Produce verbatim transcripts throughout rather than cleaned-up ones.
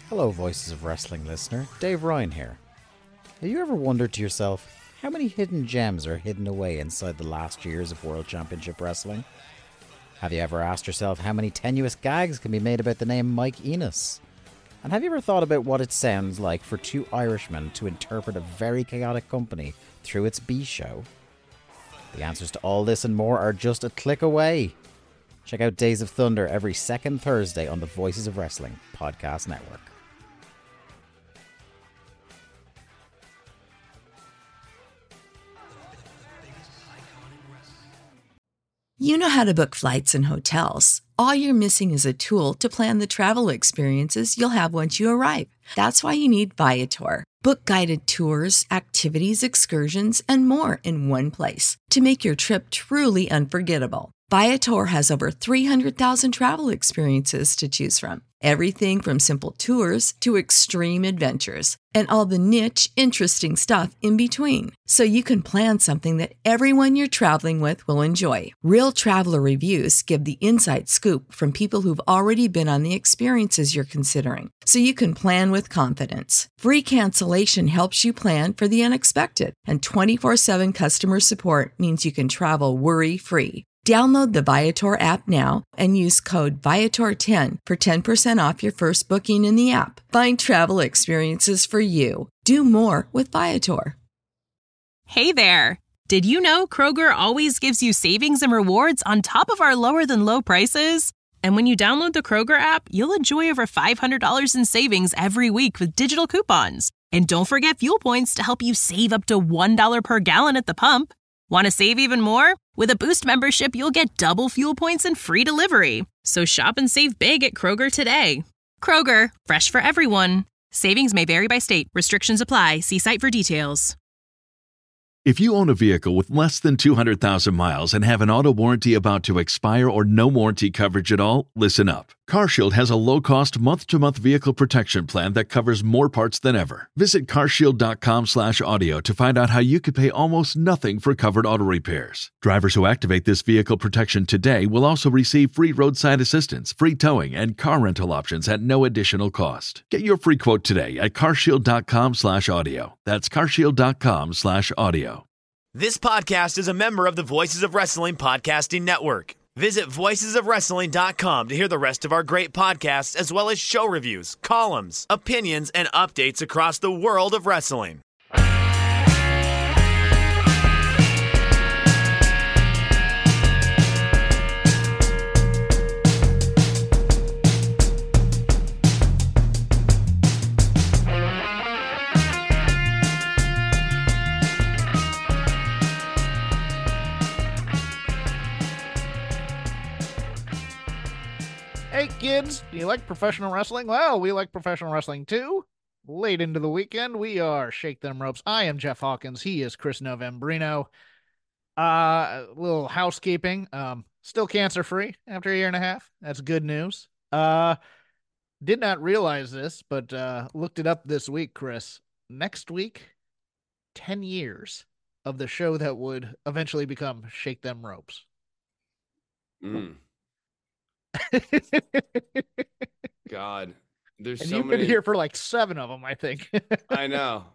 Hello, Voices of Wrestling listener. Dave Ryan here. Have you ever wondered to yourself how many hidden gems are hidden away inside the last years of World Championship Wrestling? Have you ever asked yourself how many tenuous gags can be made about the name Mike Enos? And have you ever thought about what it sounds like for two Irishmen to interpret a very chaotic company through its B show? The answers to all this and more are just a click away. Check out Days of Thunder every second Thursday on the Voices of Wrestling podcast network. You know how to book flights and hotels. All you're missing is a tool to plan the travel experiences you'll have once you arrive. That's why you need Viator. Book guided tours, activities, excursions, and more in one place to make your trip truly unforgettable. Viator has over three hundred thousand travel experiences to choose from. Everything from simple tours to extreme adventures and all the niche, interesting stuff in between. So you can plan something that everyone you're traveling with will enjoy. Real traveler reviews give the inside scoop from people who've already been on the experiences you're considering. So you can plan with confidence. Free cancellation helps you plan for the unexpected. And twenty-four seven customer support means you can travel worry-free. Download the Viator app now and use code Viator ten for ten percent off your first booking in the app. Find travel experiences for you. Do more with Viator. Hey there! Did you know Kroger always gives you savings and rewards on top of our lower-than-low prices? And when you download the Kroger app, you'll enjoy over five hundred dollars in savings every week with digital coupons. And don't forget fuel points to help you save up to one dollar per gallon at the pump. Want to save even more? With a Boost membership, you'll get double fuel points and free delivery. So shop and save big at Kroger today. Kroger, fresh for everyone. Savings may vary by state. Restrictions apply. See site for details. If you own a vehicle with less than two hundred thousand miles and have an auto warranty about to expire or no warranty coverage at all, listen up. CarShield has a low-cost month-to-month vehicle protection plan that covers more parts than ever. Visit carshield.com slash audio to find out how you could pay almost nothing for covered auto repairs. Drivers who activate this vehicle protection today will also receive free roadside assistance, free towing, and car rental options at no additional cost. Get your free quote today at carshield.com slash audio. That's carshield.com slash audio. This podcast is a member of the Voices of Wrestling Podcasting Network. Visit voices of wrestling dot com to hear the rest of our great podcasts, as well as show reviews, columns, opinions, and updates across the world of wrestling. Hey kids, do you like professional wrestling? Well, we like professional wrestling too. Late into the weekend, we are Shake Them Ropes. I am Jeff Hawkins. He is Chris Novembrino. Uh, a little housekeeping. Um, still cancer-free after a year and a half. That's good news. Uh, did not realize this, but uh, looked it up this week, Chris. Next week, ten years of the show that would eventually become Shake Them Ropes. Mm. God, there's and so you've many. been here for like seven of them, I think. I know.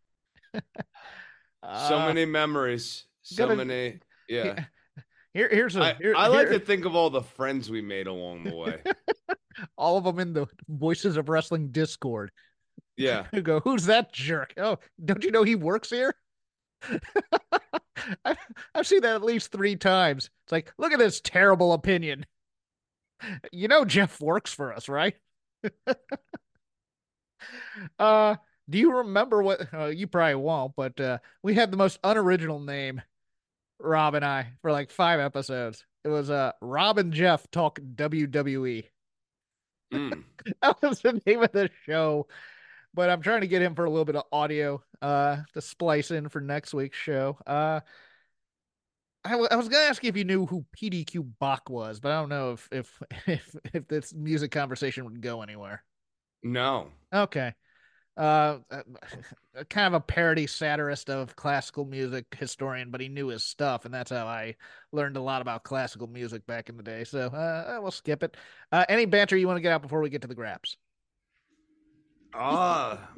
Uh, so many memories. So gotta- many. Yeah. Here, here's a. I, here, I like here- to think of all the friends we made along the way. all of them in the Voices of Wrestling Discord. Yeah. Who go, who's that jerk? Oh, don't you know he works here? I've, I've seen that at least three times. It's like, look at this terrible opinion. You know Jeff works for us, right? uh, do you remember what? Uh, you probably won't, but uh, we had the most unoriginal name, Rob and I, for like five episodes. It was uh, Rob and Jeff Talk W W E. Mm. That was the name of the show. But I'm trying to get him for a little bit of audio uh, to splice in for next week's show. Uh, I, w- I was gonna ask you if you knew who P D Q Bach was, but I don't know if if if if this music conversation would go anywhere. No. Okay. Uh, uh, kind of a parody satirist of classical music historian, but he knew his stuff, and that's how I learned a lot about classical music back in the day. So uh, we'll skip it. Uh, any banter you want to get out before we get to the graps? Ah,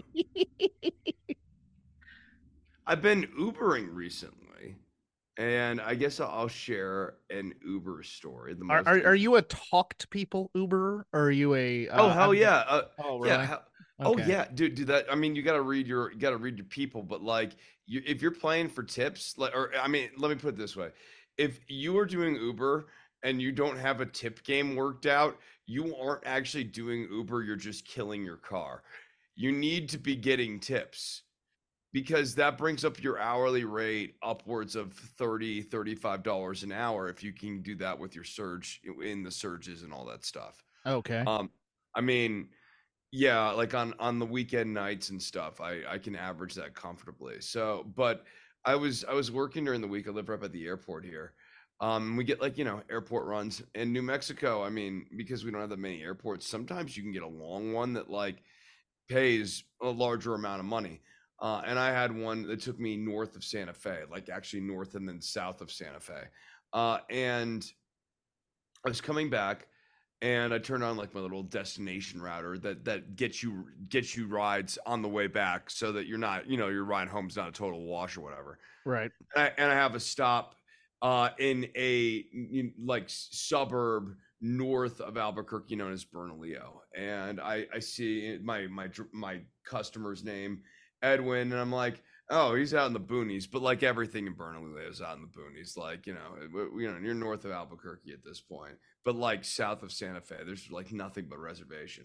I've been Ubering recently, and I guess I'll I'll share an Uber story. The Are most are are interesting. you a talk to people Uber, or are you a Oh uh hell I'm yeah. Uh, oh yeah. really? hell- Oh Okay. yeah, dude. Do that. I mean, you gotta read your you gotta read your people, but like, you if you're playing for tips, like, or I mean, let me put it this way: if you are doing Uber and you don't have a tip game worked out, you aren't actually doing Uber. You're just killing your car. You need to be getting tips because that brings up your hourly rate upwards of thirty, thirty-five dollars an hour if you can do that with your surge in the surges and all that stuff. Okay. Um, I mean, yeah, like on on the weekend nights and stuff, I I can average that comfortably. So, but I was I was working during the week. I live right by the airport here. Um, we get like, you know, airport runs in New Mexico. I mean, because we don't have that many airports, sometimes you can get a long one that like pays a larger amount of money. Uh, and I had one that took me north of Santa Fe, like actually north and then south of Santa Fe. Uh, and I was coming back and I turned on like my little destination router that that gets you gets you rides on the way back so that you're not, you know, your ride home's not a total wash or whatever. Right. And I, and I have a stop uh, in a in, like suburb north of Albuquerque known as Bernalillo, and I I see my my my customer's name Edwin, and I'm like, oh, he's out in the boonies, but like everything in Bernalillo is out in the boonies, like you know, you know, you're north of Albuquerque at this point, but like south of Santa Fe, there's like nothing but reservation.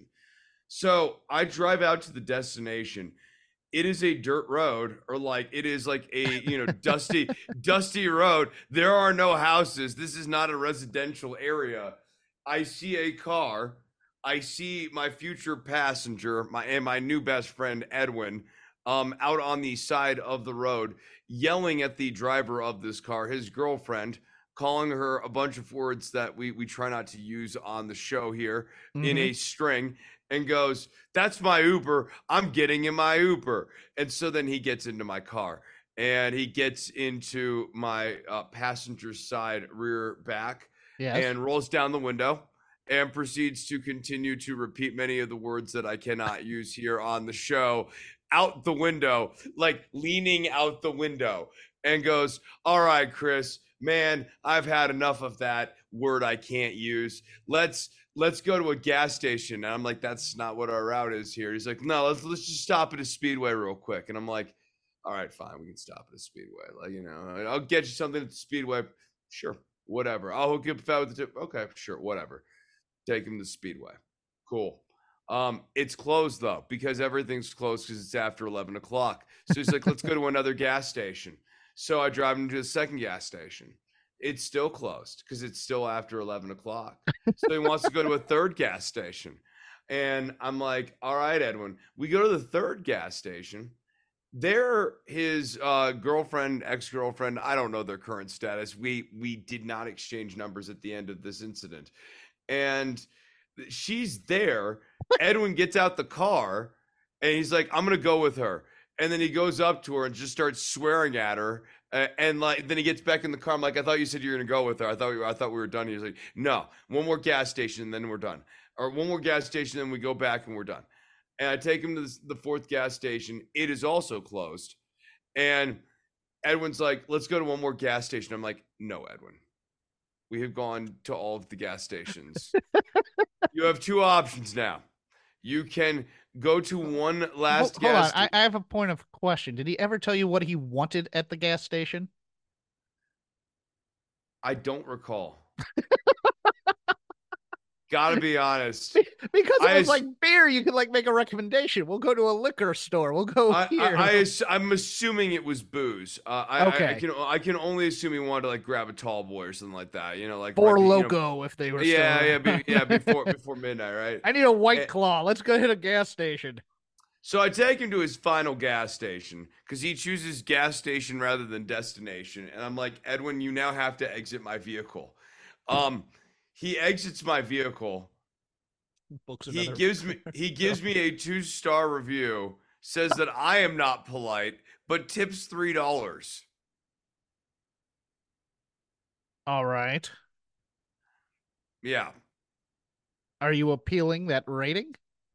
So I drive out to the destination. It is a dirt road, or like it is like a, you know, dusty dusty road. There are no houses. This is not a residential area. I see a car. I see my future passenger, my and my new best friend Edwin, um out on the side of the road yelling at the driver of this car, his girlfriend, calling her a bunch of words that we we try not to use on the show here, in Mhm. a string, and goes, "That's my Uber. I'm getting in my Uber." And so then he gets into my car and he gets into my uh, passenger side rear back Yes. and rolls down the window and proceeds to continue to repeat many of the words that I cannot use here on the show out the window, like leaning out the window, and goes, "All right, Chris, man, I've had enough of that word I can't use. Let's let's go to a gas station." And I'm like, "That's not what our route is here." He's like, "No, let's let's just stop at a Speedway real quick." And I'm like, "All right, fine, we can stop at a Speedway. Like, you know, I'll get you something at the Speedway. Sure, whatever. I'll hook you up with the tip. Okay, sure, whatever." Take him to the Speedway. Cool. Um, it's closed though because everything's closed because it's after eleven o'clock. So he's like, "Let's go to another gas station." So I drive him to the second gas station. It's still closed because it's still after eleven o'clock. So he wants to go to a third gas station. And I'm like, "All right, Edwin." We go to the third gas station. There, his uh, girlfriend, ex-girlfriend, I don't know their current status. We we did not exchange numbers at the end of this incident. And she's there. Edwin gets out the car and he's like, "I'm gonna go with her." And then he goes up to her and just starts swearing at her. Uh, and like, then he gets back in the car. I'm like, "I thought you said you were gonna go with her. I thought we were, I thought we were done." He was like, "No, one more gas station, and then we're done. Or one more gas station, then we go back and we're done." And I take him to the fourth gas station. It is also closed. And Edwin's like, "Let's go to one more gas station." I'm like, "No, Edwin. We have gone to all of the gas stations. You have two options now. You can go to one Hold, last hold on. gas I, station." I have a point of question. Did he ever tell you what he wanted at the gas station? I don't recall. Gotta be honest. Because it I was ass- like beer, you could like make a recommendation. We'll go to a liquor store. We'll go I, here. I, I ass- I'm assuming it was booze. Uh, I, I, I Okay. can I can only assume he wanted to like grab a tall boy or something like that. You know, like Four right be- you know- Loco if they were yeah, still yeah, be, around. yeah. Before before midnight, right? I need a White Eh, Claw. Let's go hit a gas station. So I take him to his final gas station because he chooses gas station rather than destination. And I'm like, "Edwin, you now have to exit my vehicle." Um, he exits my vehicle. Books He another. gives me he gives me a two star review. Says that I am not polite, but tips three dollars. All right. Yeah. Are you appealing that rating?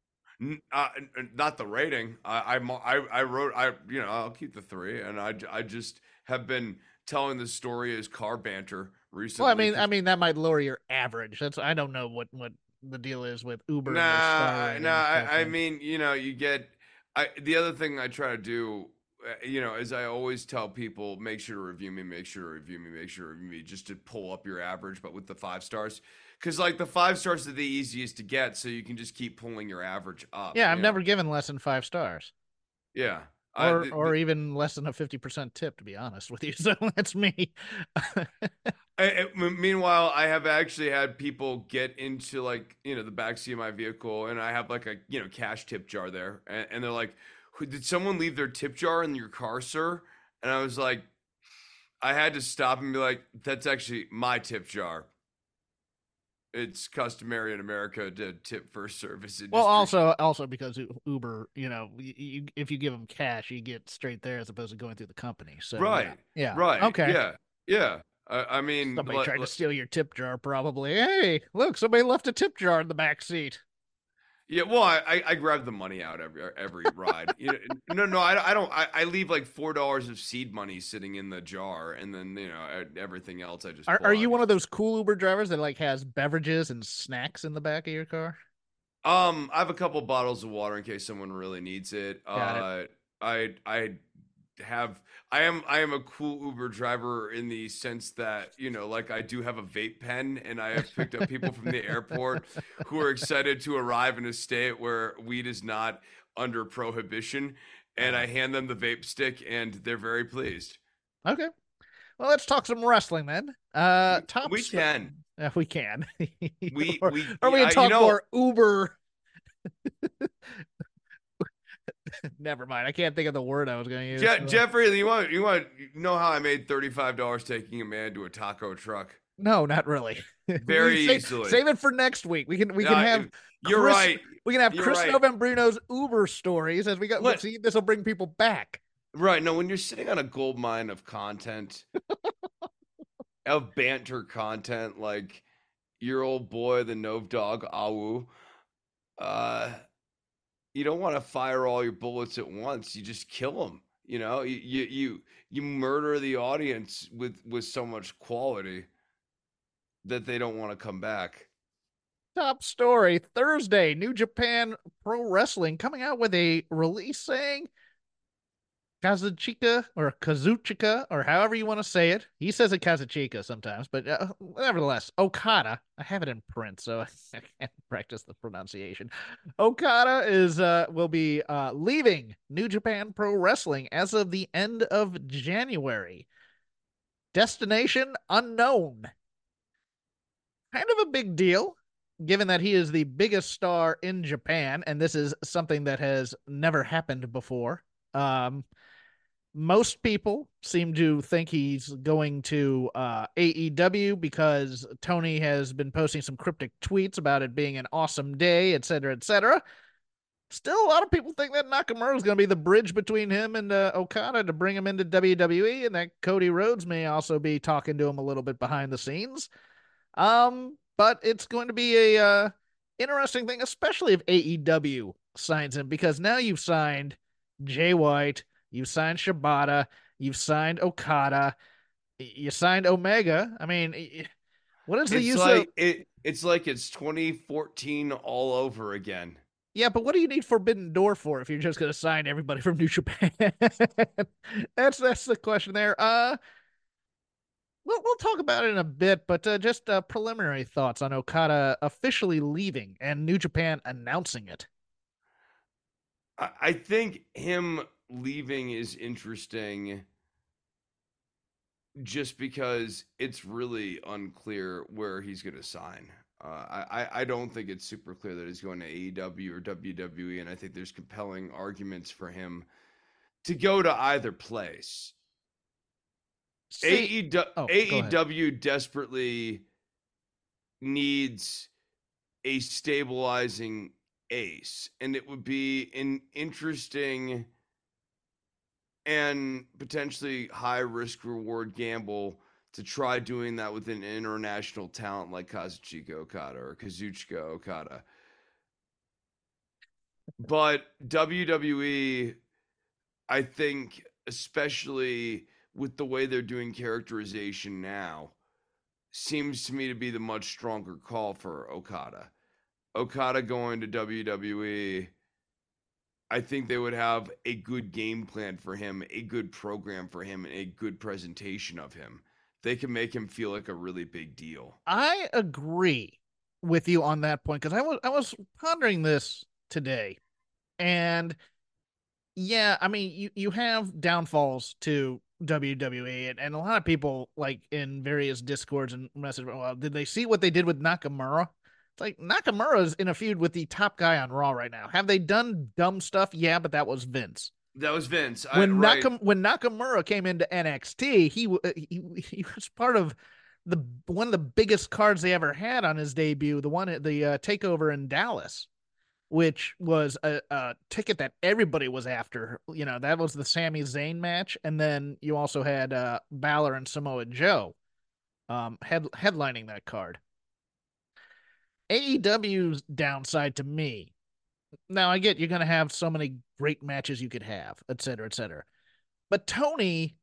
N- uh, n- not the rating. I, I'm- I I wrote I you know I'll keep the three, and I j- I just have been telling the story as car banter recently. Well, I mean, 'cause- I mean that might lower your average. That's I don't know what what the deal is with Uber and their Nah, star I- rating nah. and stuff. I, I but- mean, you know, you get. I the other thing I try to do, uh, you know, is I always tell people, make sure to review me, make sure to review me, make sure to review me, just to pull up your average, but with the five stars, because like the five stars are the easiest to get, so you can just keep pulling your average up. yeah, I've you never know? given less than five stars. Yeah. I- Or, the- or the- even less than a fifty percent tip, to be honest with you. So that's me. I- I- m- meanwhile, I have actually had people get into like you know the backseat of my vehicle, and I have like a you know cash tip jar there, and, and they're like, "Who- "Did someone leave their tip jar in your car, sir?" And I was like, I had to stop and be like, "That's actually my tip jar. It's customary in America to tip first service industry." Well, also, also because U- Uber, you know, you, you, if you give them cash, you get straight there as opposed to going through the company. So right, yeah, right, okay. yeah, yeah. I, I mean, Somebody li- tried li- to steal your tip jar, probably. Hey, look, somebody left a tip jar in the back seat. Yeah, well, I, I I grab the money out every every ride. You know, no, no, I, I don't. I, I leave like four dollars of seed money sitting in the jar, and then you know e- everything else I just. Are pull are out. you one of those cool Uber drivers that like has beverages and snacks in the back of your car? Um, I have a couple bottles of water in case someone really needs it. Got uh, I I have I am I am a cool Uber driver in the sense that you know like I do have a vape pen, and I have picked up people from the airport who are excited to arrive in a state where weed is not under prohibition, and I hand them the vape stick, and they're very pleased. Okay. Well, let's talk some wrestling then. Uh, top We st- can. Uh, we can. We- or, we- or we I- can you talk know- more Uber. Never mind. I can't think of the word I was going to use. Je- Jeffrey, you want you want you know how I made thirty five dollars taking a man to a taco truck? No, not really. Very save, easily. Save it for next week. We can we can Uh, have. You're Chris- right. We can have You're Chris right. Novembrino's Uber stories as we go. What? See, this will bring people back. Right. No, when you're sitting on a gold mine of content, of banter content, like your old boy, the Nove Dog Awu, uh, you don't want to fire all your bullets at once. You just kill them. You know, you you you, you murder the audience with with so much quality that they don't want to come back. Top story Thursday, New Japan Pro Wrestling coming out with a release saying Kazuchika or Kazuchika or however you want to say it. He says it Kazuchika sometimes, but uh, nevertheless, Okada. I have it in print, so I can't practice the pronunciation. Okada is uh will be uh leaving New Japan Pro Wrestling as of the end of January. Destination unknown. Kind of a big deal, given that he is the biggest star in Japan, and this is something that has never happened before. Um, most people seem to think he's going to uh, A E W because Tony has been posting some cryptic tweets about it being an awesome day, et cetera, et cetera. Still, a lot of people think that Nakamura is going to be the bridge between him and uh, Okada to bring him into W W E, and that Cody Rhodes may also be talking to him a little bit behind the scenes. Um, but it's going to be a uh, interesting thing, especially if A E W signs him, because now you've signed Jay White, you've signed Shibata, you've signed Okada, you signed Omega. I mean, what is the It's use like of? it. It's like it's twenty fourteen all over again. Yeah, but what do you need Forbidden Door for if you're just going to sign everybody from New Japan? that's that's the question there. Uh. We'll, we'll talk about it in a bit, but uh, just uh, preliminary thoughts on Okada officially leaving and New Japan announcing it. I, I think him leaving is interesting just because it's really unclear where he's going to sign. Uh, I, I don't think it's super clear that he's going to A E W or W W E, and I think there's compelling arguments for him to go to either place. See, A E W, oh, go A E ahead. W desperately needs a stabilizing ace, and it would be an interesting and potentially high risk reward gamble to try doing that with an international talent like Kazuchika Okada or Kazuchika Okada. But W W E, I think, especially with the way they're doing characterization now, seems to me to be the much stronger call for Okada. Okada going to W W E, I think they would have a good game plan for him, a good program for him, and a good presentation of him. They can make him feel like a really big deal. I agree with you on that point because I was I was pondering this today, and yeah, I mean you you have downfalls to W W E, and, and a lot of people like in various discords and messages. Well, did they see what they did with Nakamura? It's like Nakamura's in a feud with the top guy on Raw right now. Have they done dumb stuff? Yeah, but that was Vince. That was Vince. I, When right. Nakam- when Nakamura came into N X T, he, he he was part of the one of the biggest cards they ever had on his debut, the one at the uh, takeover in Dallas, which was a, a ticket that everybody was after. You know, that was the Sami Zayn match, and then you also had uh, Balor and Samoa Joe um, head headlining that card. A E W's downside to me. Now I get you're going to have so many great matches you could have, et cetera, et cetera. But Tony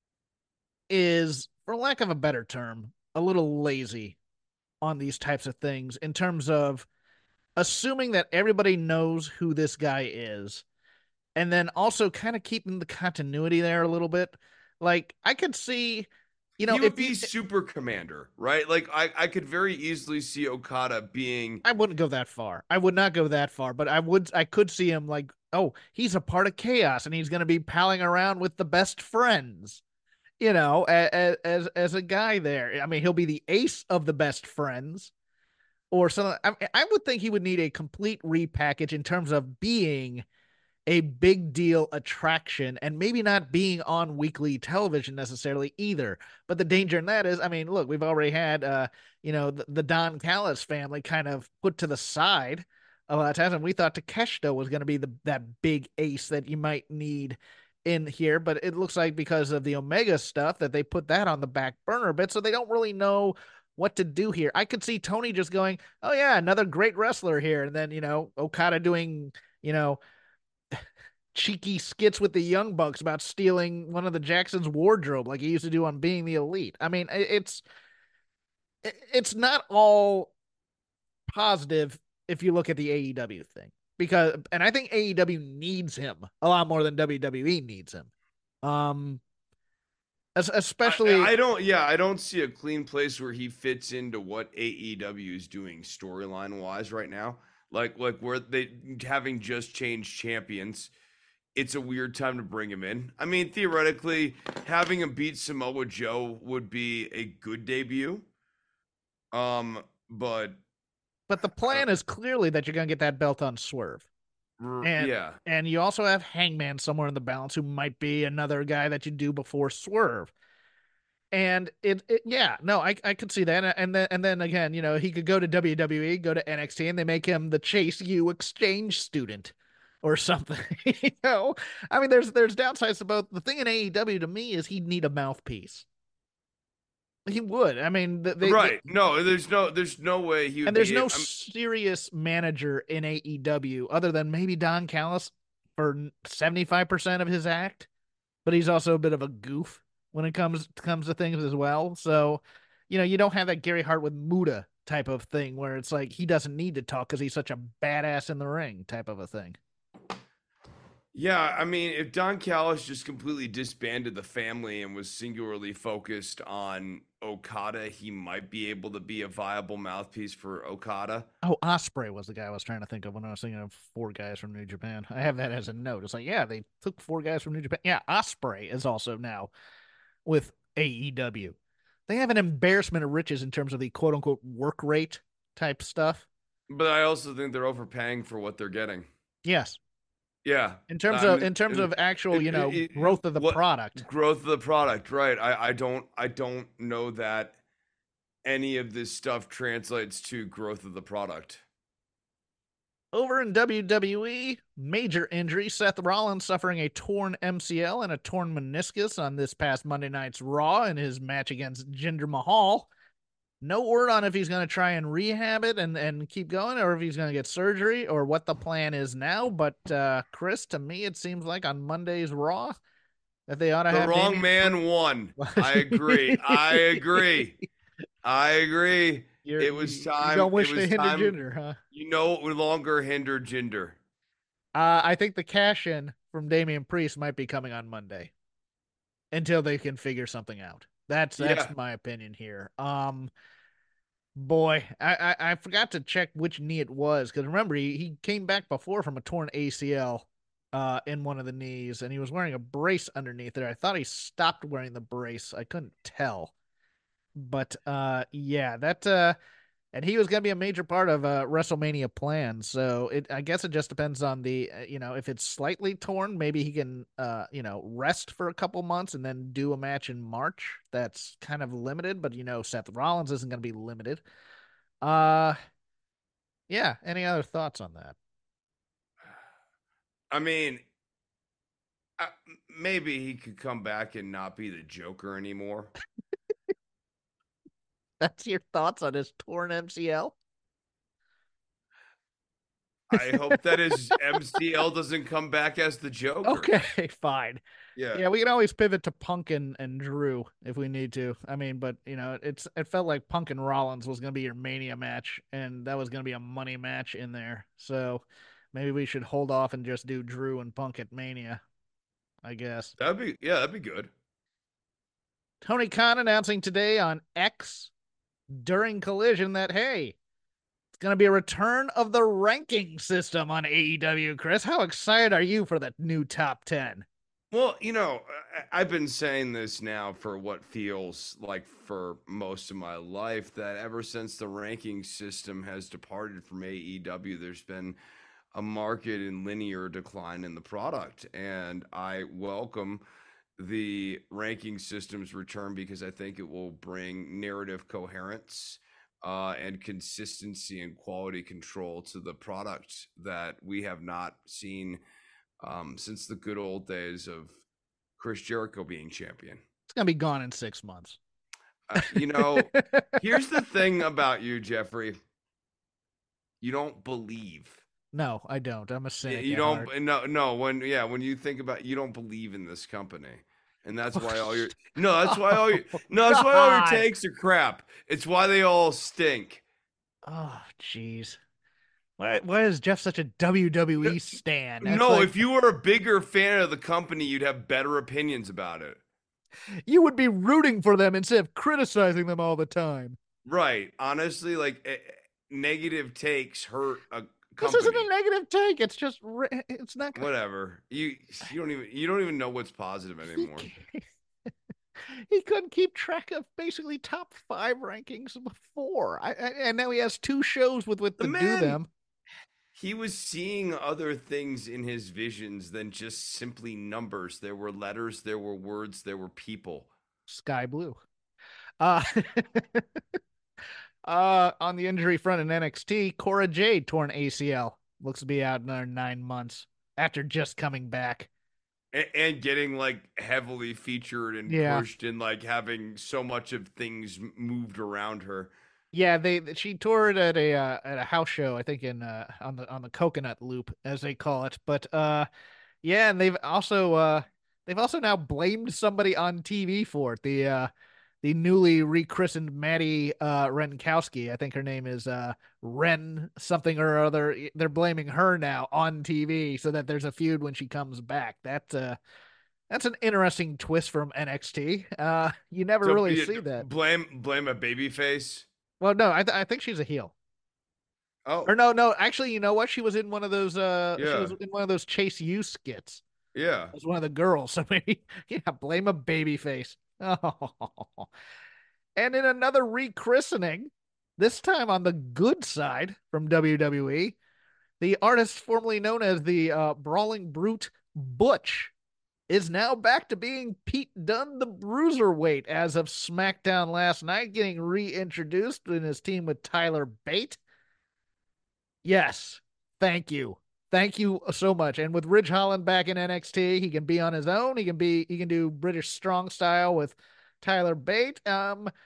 is, for lack of a better term, a little lazy on these types of things in terms of assuming that everybody knows who this guy is and then also kind of keeping the continuity there a little bit. Like, I could see, you know, he would if be you, super commander, right? Like I, I could very easily see Okada being. I wouldn't go that far. I would not go that far, but I would, I could see him like, oh, he's a part of Chaos and he's going to be palling around with the best friends, you know, as, as, as a guy there. I mean, he'll be the ace of the best friends or something. I, I would think he would need a complete repackage in terms of being a big deal attraction and maybe not being on weekly television necessarily either. But the danger in that is, I mean, look, we've already had, uh, you know, the, the Don Callis family kind of put to the side a lot of times. And we thought Takeshita was going to be the, that big ace that you might need in here. But it looks like because of the Omega stuff that they put that on the back burner a bit. So they don't really know what to do here. I could see Tony just going, oh yeah, another great wrestler here. And then, you know, Okada doing, you know, cheeky skits with the Young Bucks about stealing one of the Jackson's wardrobe like he used to do on Being the Elite. I mean, it's it's not all positive if you look at the A E W thing. Because and I think A E W needs him a lot more than W W E needs him. Um especially I, I don't yeah, I don't see a clean place where he fits into what A E W is doing storyline wise right now. Like like where they having just changed champions. It's a weird time to bring him in. I mean, theoretically, having him beat Samoa Joe would be a good debut. Um, but but the plan uh, is clearly that you're going to get that belt on Swerve. And, yeah. And you also have Hangman somewhere in the balance who might be another guy that you do before Swerve. And it, it yeah, no, I I could see that. And then and then again, you know, he could go to W W E, go to N X T, and they make him the Chase U exchange student or something. You know, I mean, there's there's downsides to both. The thing in A E W to me is he'd need a mouthpiece. He would. I mean, they, right? They, no, there's no there's no way he. Would and there's be, no I'm, serious manager in A E W other than maybe Don Callis for seventy-five percent of his act, but he's also a bit of a goof when it comes comes to things as well. So, you know, you don't have that Gary Hart with Muda type of thing where it's like he doesn't need to talk because he's such a badass in the ring type of a thing. Yeah, I mean, if Don Callis just completely disbanded the family and was singularly focused on Okada, he might be able to be a viable mouthpiece for Okada. Oh, Ospreay was the guy I was trying to think of when I was thinking of four guys from New Japan. I have that as a note. It's like, yeah, they took four guys from New Japan. Yeah, Ospreay is also now with A E W. They have an embarrassment of riches in terms of the quote-unquote work rate type stuff. But I also think they're overpaying for what they're getting. Yes. Yeah. In terms I of mean, in terms it, of actual, you know, it, growth of the what, product. Growth of the product, right. I, I don't I don't know that any of this stuff translates to growth of the product. Over in W W E, major injury. Seth Rollins suffering a torn M C L and a torn meniscus on this past Monday night's Raw in his match against Jinder Mahal. No word on if he's going to try and rehab it and, and keep going, or if he's going to get surgery, or what the plan is now. But uh, Chris, to me, it seems like on Monday's Raw that they ought to the have wrong Damian man won. I agree. I agree. I agree. You're, it was you, time. You don't wish it was to hinder time, Jinder, huh? You no longer hinder Jinder. Uh, I think the cash in from Damian Priest might be coming on Monday until they can figure something out. That's that's Yeah. my opinion here. Um, boy, I, I I forgot to check which knee it was, because remember he, he came back before from a torn A C L uh in one of the knees, and he was wearing a brace underneath it. I thought he stopped wearing the brace. I couldn't tell. But uh yeah, that uh and he was going to be a major part of uh WrestleMania plans. So it I guess it just depends on the uh, you know, if it's slightly torn, maybe he can uh you know, rest for a couple months and then do a match in March. That's kind of limited, but you know, Seth Rollins isn't going to be limited. Uh yeah, any other thoughts on that? I mean, uh, maybe he could come back and not be the Joker anymore. That's your thoughts on his torn M C L? I hope that his M C L doesn't come back as the Joker. Okay, fine. Yeah. Yeah, we can always pivot to Punk and, and Drew if we need to. I mean, but you know, it's it felt like Punk and Rollins was gonna be your Mania match, and that was gonna be a money match in there. So maybe we should hold off and just do Drew and Punk at Mania, I guess. That'd be yeah, that'd be good. Tony Khan announcing today on X during Collision that hey, it's going to be a return of the ranking system on A E W. Chris, how excited are you for the new top ten? Well, you know, I've been saying this now for what feels like for most of my life, that ever since the ranking system has departed from A E W, there's been a marked and linear decline in the product. And I welcome the ranking system's return because I think it will bring narrative coherence uh, and consistency and quality control to the product that we have not seen um, since the good old days of Chris Jericho being champion. It's going to be gone in six months. Uh, you know, here's the thing about you, Jeffrey. You don't believe. No, I don't. I'm a cynic. You don't. Heart. No, no. When yeah, when you think about, you don't believe in this company, and that's why all your no. That's why all your no. That's why all your takes are crap. It's why they all stink. Oh, jeez. Why, why is Jeff such a W W E stan? That's no, like, if you were a bigger fan of the company, you'd have better opinions about it. You would be rooting for them instead of criticizing them all the time. Right. Honestly, like eh, negative takes hurt a company. This isn't a negative take. It's just it's not gonna... whatever. You you don't even you don't even know what's positive anymore. He couldn't keep track of basically top five rankings before. I, I and now he has two shows with with to man, do them. He was seeing other things in his visions than just simply numbers. There were letters, there were words, there were people. Sky blue. Uh Uh, on the injury front in N X T, Cora Jade torn A C L. Looks to be out another nine months after just coming back. And, and getting, like, heavily featured and yeah. pushed and, like, having so much of things moved around her. Yeah, they she tore it at a uh, at a house show, I think in uh on the on the Coconut Loop, as they call it. But uh, yeah, and they've also uh they've also now blamed somebody on T V for it. The uh. The newly rechristened Maddie uh, Renkowski, I think her name is uh, Ren something or other. They're blaming her now on T V so that there's a feud when she comes back. That uh, that's an interesting twist from N X T. Uh, you never so really see that. Blame blame a baby face. Well, no, I th- I think she's a heel. Oh, or no, no. Actually, you know what? She was in one of those. Uh, yeah. She was in one of those Chase U skits. Yeah, as one of the girls. So maybe, yeah, blame a baby face. Oh. And in another rechristening, this time on the good side from W W E, the artist formerly known as the uh, Brawling Brute Butch is now back to being Pete Dunne, the Bruiserweight, as of SmackDown last night, getting reintroduced in his team with Tyler Bate. Yes, thank you. Thank you so much. And with Ridge Holland back in N X T, he can be on his own. He can be he can do British strong style with Tyler Bate. Um,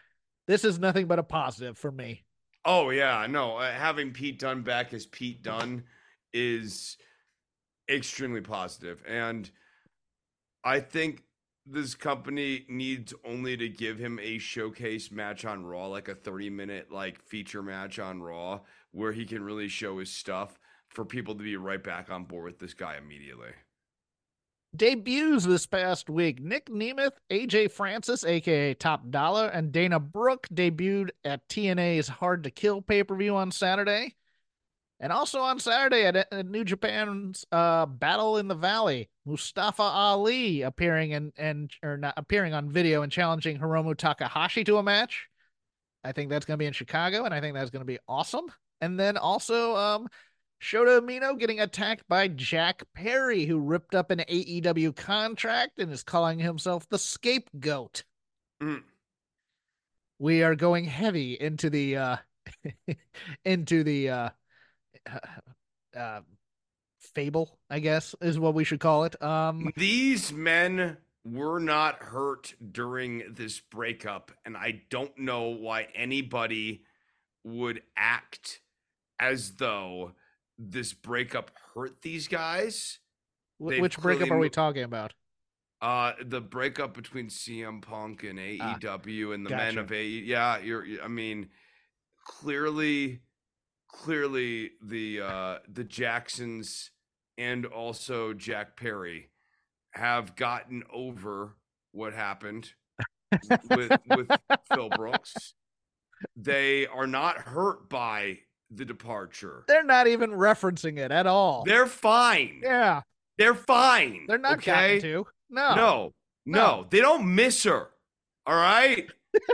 this is nothing but a positive for me. Oh yeah, no, uh, having Pete Dunne back as Pete Dunne is extremely positive, and I think this company needs only to give him a showcase match on Raw, like a thirty minute like feature match on Raw, where he can really show his stuff for people to be right back on board with this guy immediately. Debuts this past week. Nick Nemeth, A J Francis, aka Top Dollar, and Dana Brooke debuted at T N A's Hard to Kill pay-per-view on Saturday. And also on Saturday at, at New Japan's uh, Battle in the Valley, Mustafa Ali appearing and and or not appearing on video and challenging Hiromu Takahashi to a match. I think that's going to be in Chicago, and I think that's going to be awesome. And then also, um, Shota Umino getting attacked by Jack Perry, who ripped up an A E W contract and is calling himself the Scapegoat. Mm. We are going heavy into the uh, into the uh, uh, fable, I guess, is what we should call it. Um, These men were not hurt during this breakup, and I don't know why anybody would act as though this breakup hurt these guys. They've which breakup are we talking about? Uh, the breakup between C M Punk and A E W ah, and the gotcha. men of A E W. Yeah, you're. I mean, clearly, clearly the uh, the Jacksons and also Jack Perry have gotten over what happened with with Phil Brooks. They are not hurt by the departure. They're not even referencing it at all. They're fine. Yeah. They're fine. They're not okay? going to. No. No. No. No. They don't miss her. All right?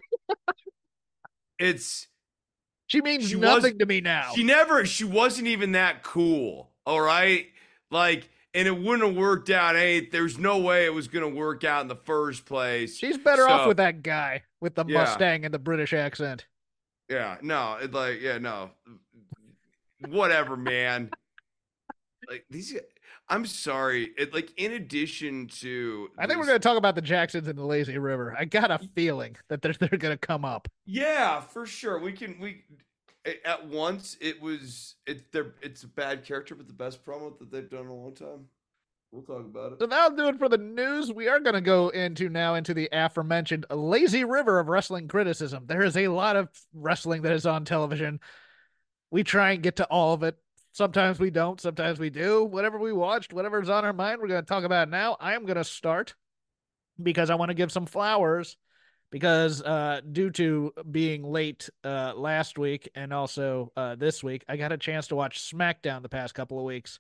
It's She means she nothing was, to me now. She never she wasn't even that cool. All right? Like, and it wouldn't have worked out. Hey, there's no way it was gonna work out in the first place. She's better so, off with that guy with the yeah. Mustang and the British accent. Yeah, no, it like, yeah, no, whatever, man. Like these, I'm sorry. It like in addition to, I think we're gonna talk about the Jacksons and the Lazy River. I got a feeling that they're they're gonna come up. Yeah, for sure. We can we at once. It was it. They're it's a bad character, but the best promo that they've done in a long time. We'll talk about it. So that'll do it for the news. We are going to go into now into the aforementioned lazy river of wrestling criticism. There is a lot of wrestling that is on television. We try and get to all of it. Sometimes we don't. Sometimes we do. Whatever we watched, whatever's on our mind, we're going to talk about now. I am going to start because I want to give some flowers because uh, due to being late uh, last week and also uh, this week, I got a chance to watch SmackDown the past couple of weeks.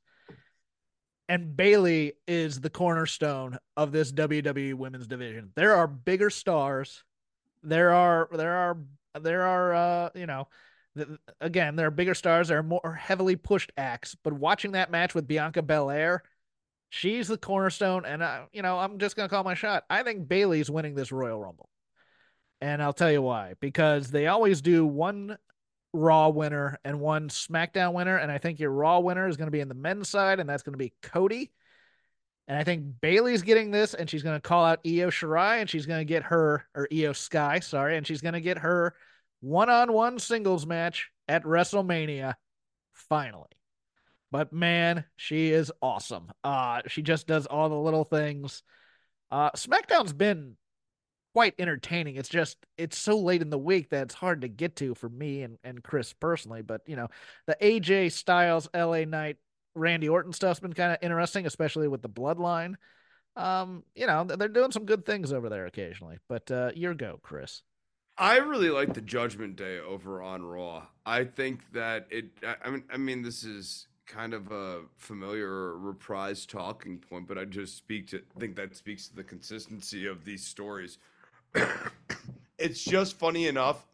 And Bayley is the cornerstone of this W W E women's division. There are bigger stars. There are, there are, there are, uh, you know, th- again, there are bigger stars. There are more heavily pushed acts. But watching that match with Bianca Belair, she's the cornerstone. And, uh, you know, I'm just going to call my shot. I think Bayley's winning this Royal Rumble. And I'll tell you why. Because they always do one Raw winner and one SmackDown winner, and I think your Raw winner is going to be in the men's side, and that's going to be Cody. And I think Bayley's getting this, and she's going to call out Io Shirai, and she's going to get her, or Io Sky, sorry, and she's going to get her one-on-one singles match at WrestleMania, finally. But man, she is awesome. Uh, she just does all the little things. Uh, SmackDown's been quite entertaining. It's just, it's so late in the week that it's hard to get to for me and, and Chris personally. But, you know, the A J Styles, L A Knight, Randy Orton stuff's been kind of interesting, especially with the Bloodline. Um, you know, they're doing some good things over there occasionally. But uh, your go, Chris. I really like the Judgment Day over on Raw. I think that it, I mean, I mean, this is kind of a familiar reprised talking point, but I just speak to, think that speaks to the consistency of these stories. It's just funny enough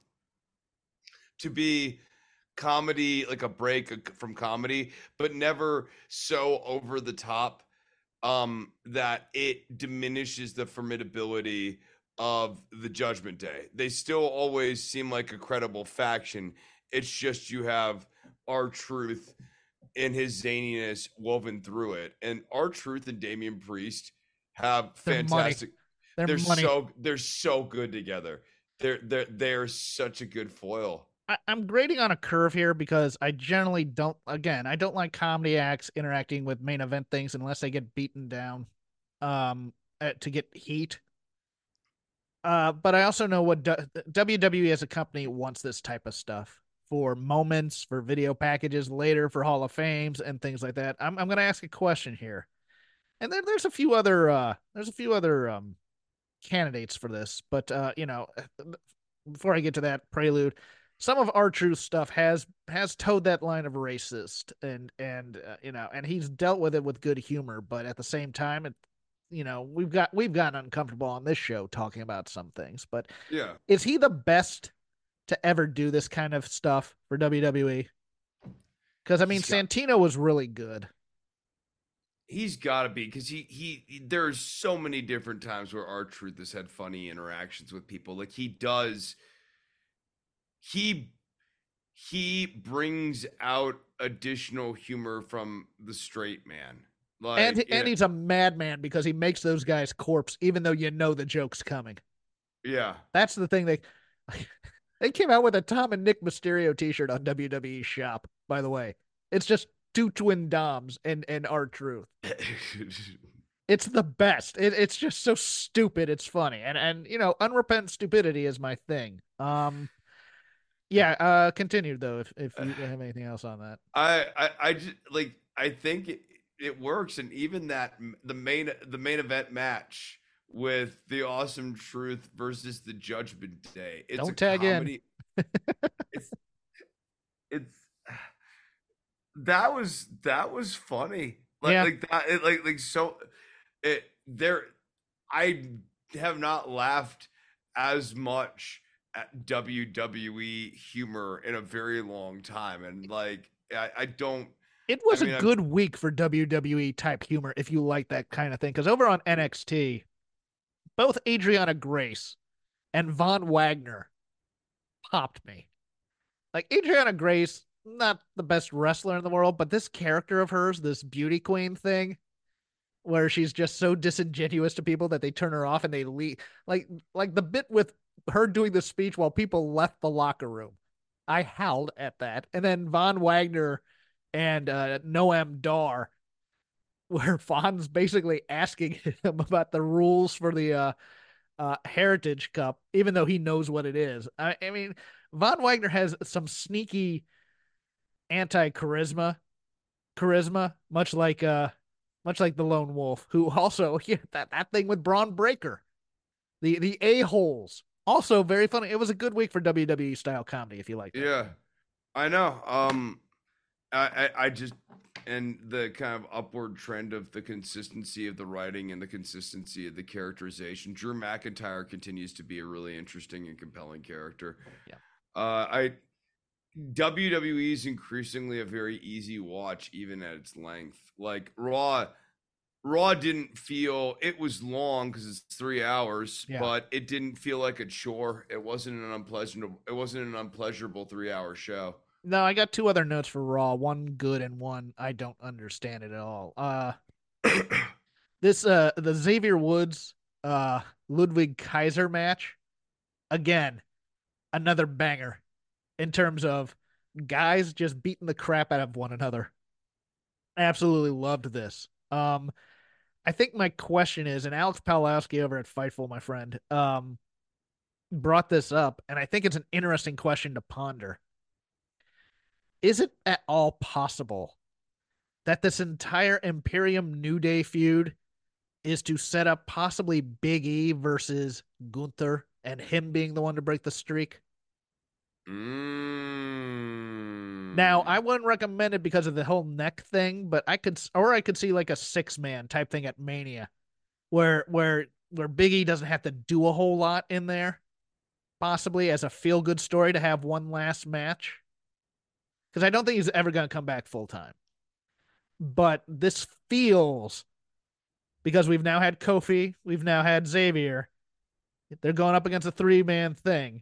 to be comedy, like a break from comedy, but never so over the top um, that it diminishes the formidability of the Judgment Day. They still always seem like a credible faction. It's just you have R-Truth and his zaniness woven through it. And R-Truth and Damian Priest have fantastic... They're, they're money. so they're so good together. they're they're they're such a good foil. I, I'm grading on a curve here because I generally don't. Again, I don't like comedy acts interacting with main event things unless they get beaten down, um, uh, to get heat. Uh, but I also know what W W E as a company wants this type of stuff for moments, for video packages later, for Hall of Fames and things like that. I'm I'm going to ask a question here, and there, there's a few other uh, there's a few other um, candidates for this, but uh, you know, before I get to that prelude, some of R-Truth's stuff has has towed that line of racist, and and uh, you know, and he's dealt with it with good humor, but at the same time, it you know, we've got we've gotten uncomfortable on this show talking about some things, but Yeah. is he the best to ever do this kind of stuff for W W E? Because I mean, He's got- Santino was really good. He's got to be, because he, he he there's so many different times where R-Truth has had funny interactions with people. Like he does, he he brings out additional humor from the straight man. Like, and you and know- he's a madman because he makes those guys corpse, even though you know the joke's coming. yeah, That's the thing. They they came out with a Tom and Nick Mysterio T-shirt on W W E Shop. By the way, it's just two twin Doms and and R-Truth. It's the best. It, it's just so stupid. It's funny, and and you know, unrepentant stupidity is my thing. Um, yeah. Uh, continue though if if you have anything else on that. I, I I just like I think it, it works, and even that m- the main the main event match with the Awesome Truth versus the Judgment Day. It's Don't a tag in. comedy. it's it's that was that was funny. Like Yeah. like that it, like like so it there I have not laughed as much at W W E humor in a very long time, and like I, I don't. It was I mean, a I'm- good week for W W E type humor if you like that kind of thing. Because over on N X T, both Adriana Grace and Von Wagner popped me. Like Adriana Grace, not the best wrestler in the world, but this character of hers, this beauty queen thing, where she's just so disingenuous to people that they turn her off and they leave. Like like the bit with her doing the speech while people left the locker room. I howled at that. And then Von Wagner and uh, Noam Dar, where Von's basically asking him about the rules for the uh, uh, Heritage Cup, even though he knows what it is. I, I mean, Von Wagner has some sneaky anti-charisma, charisma, much like uh, much like the Lone Wolf, who also yeah, that that thing with Braun Breaker, the the a holes, also very funny. It was a good week for W W E style comedy, if you like. That. Yeah, I know. Um, I, I I just and the kind of upward trend of the consistency of the writing and the consistency of the characterization. Drew McIntyre continues to be a really interesting and compelling character. Yeah. Uh, I W W E is increasingly a very easy watch, even at its length. Like Raw, Raw didn't feel it was long because it's three hours, Yeah. but it didn't feel like a chore. It wasn't an unpleasant. It wasn't an unpleasurable three-hour show. No, I got two other notes for Raw. One good and one I don't understand it at all. Uh, this uh the Xavier Woods uh Ludwig Kaiser match, again, another banger in terms of guys just beating the crap out of one another. Absolutely loved this. Um, I think my question is, and Alex Pawlowski over at Fightful, my friend, um, brought this up, and I think it's an interesting question to ponder. Is it at all possible that this entire Imperium New Day feud is to set up possibly Big E versus Gunther and him being the one to break the streak? Mm. Now, I wouldn't recommend it because of the whole neck thing, but I could, or I could see like a six man type thing at Mania, where where where Big E doesn't have to do a whole lot in there, possibly as a feel good story to have one last match. Because I don't think he's ever going to come back full time. But this feels, because we've now had Kofi, we've now had Xavier, they're going up against a three man thing.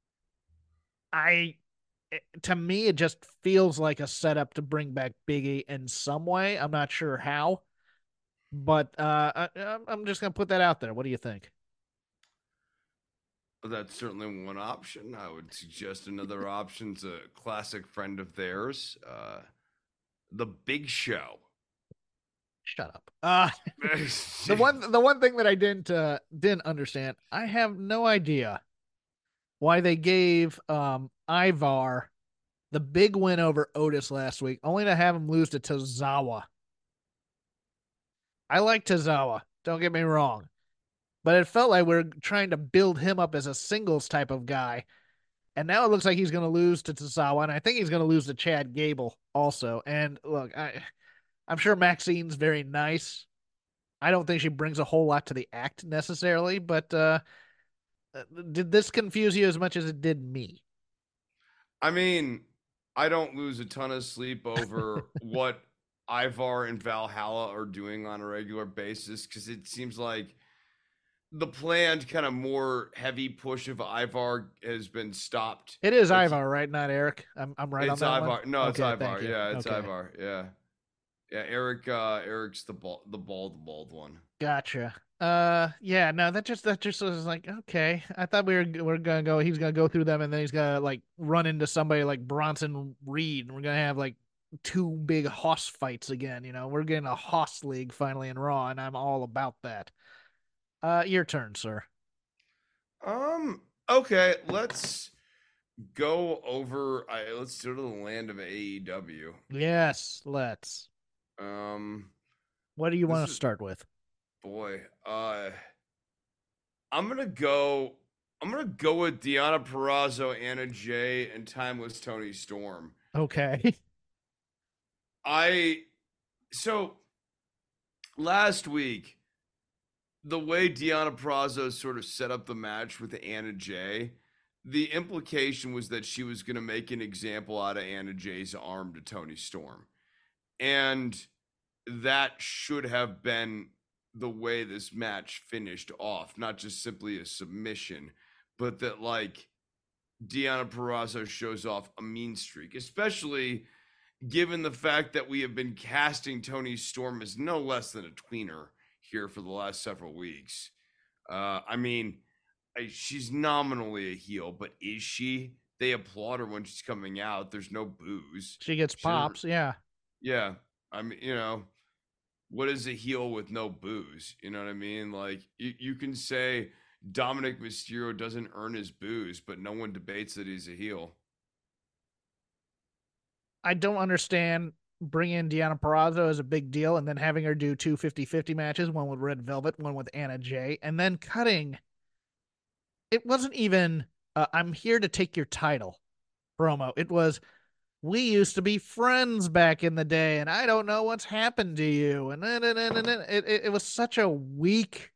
I, to me, it just feels like a setup to bring back Big E in some way. I'm not sure how, but uh, I, I'm just going to put that out there. What do you think? That's certainly one option. I would suggest another option's a classic friend of theirs, uh, The Big Show. Shut up. Uh, the one the one thing that I didn't uh, didn't understand, I have no idea why they gave um, Ivar the big win over Otis last week, only to have him lose to Tozawa. I like Tozawa, don't get me wrong, but it felt like we we're trying to build him up as a singles type of guy. And now it looks like he's going to lose to Tozawa, and I think he's going to lose to Chad Gable also. And look, I, I'm sure Maxine's very nice. I don't think she brings a whole lot to the act necessarily, but uh, did this confuse you as much as it did me? I mean, I don't lose a ton of sleep over what Ivar and Valhalla are doing on a regular basis because it seems like the planned kind of more heavy push of Ivar has been stopped. It is Like, Ivar, right? Not Eric. I'm I'm right it's on that Ivar. one? No, it's Okay, Ivar. thank you. Yeah, it's Okay. Ivar. Yeah, yeah. Eric. Uh, Eric's the bald, the bald, bald one. Gotcha. Uh, yeah. No, that just that just was like, okay. I thought we were we are gonna go. He's gonna go through them, and then he's gonna like run into somebody like Bronson Reed, and we're gonna have like two big hoss fights again. You know, we're getting a hoss league finally in Raw, and I'm all about that. Uh, your turn, sir. Um. Okay. Let's go over. I let's go to the land of A E W. Yes, let's. Um. What do you This want to is- start with? Boy. Uh. I'm gonna go. I'm gonna go with Deonna Purrazzo, Anna Jay, and Timeless Tony Storm. Okay. I so last week, the way Deonna Purrazzo sort of set up the match with Anna Jay, the implication was that she was going to make an example out of Anna Jay's arm to Tony Storm. And that should have been the way this match finished off, not just simply a submission, but that like Deonna Purrazzo shows off a mean streak, especially given the fact that we have been casting Tony Storm as no less than a tweener here for the last several weeks. Uh, I mean, I, she's nominally a heel, but is she? They applaud her when she's coming out. There's no boos. She gets She doesn't- pops. Yeah. Yeah. I mean, you know, what is a heel with no boos? You know what I mean? Like, you, you can say Dominic Mysterio doesn't earn his boos, but no one debates that he's a heel. I don't understand bringing Deonna Purrazzo as a big deal and then having her do two fifty-fifty matches, one with Red Velvet, one with Anna Jay, and then cutting. It wasn't even, uh, I'm here to take your title promo. It was, we used to be friends back in the day, and I don't know what's happened to you. And then, and then, and then it, it, it was such a weak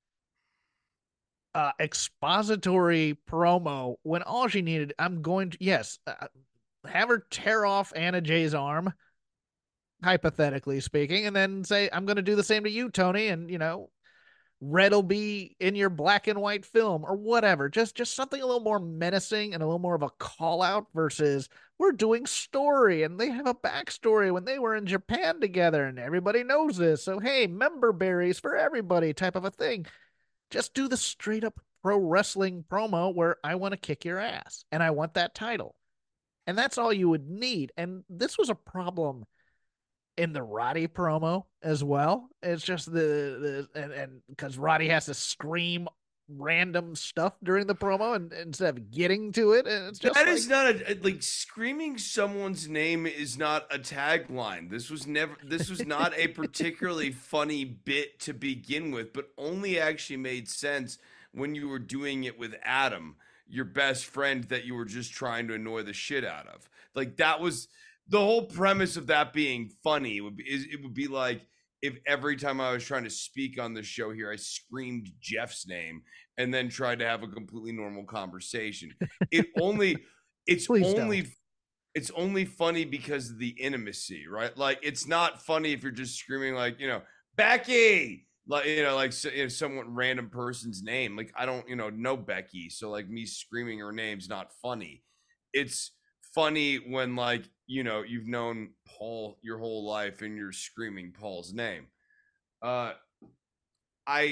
uh, expository promo when all she needed, I'm going to, yes, uh, have her tear off Anna Jay's arm, hypothetically speaking, and then say, I'm going to do the same to you, Tony. And, you know, red will be in your black and white film or whatever. Just, just something a little more menacing and a little more of a call out versus we're doing story and they have a backstory when they were in Japan together and everybody knows this. So, hey, member berries for everybody type of a thing. Just do the straight up pro wrestling promo where I want to kick your ass and I want that title. And that's all you would need. And this was a problem in the Roddy promo as well. It's just the, the and, and because Roddy has to scream random stuff during the promo and, and instead of getting to it. And it's just That like, is not a like screaming someone's name is not a tagline. This was never this was not a particularly funny bit to begin with, but only actually made sense when you were doing it with Adam, your best friend that you were just trying to annoy the shit out of. Like that was the whole premise of that being funny. Would be is it would be like if every time I was trying to speak on the show here, I screamed Jeff's name and then tried to have a completely normal conversation. It only it's Please only don't. it's only funny because of the intimacy, right? Like it's not funny if you're just screaming like, you know, Becky, like, you know, like you know, someone random person's name. Like I don't, you know, know Becky, so like me screaming her name's not funny. It's funny when like, you know, you've known Paul your whole life and you're screaming Paul's name. Uh I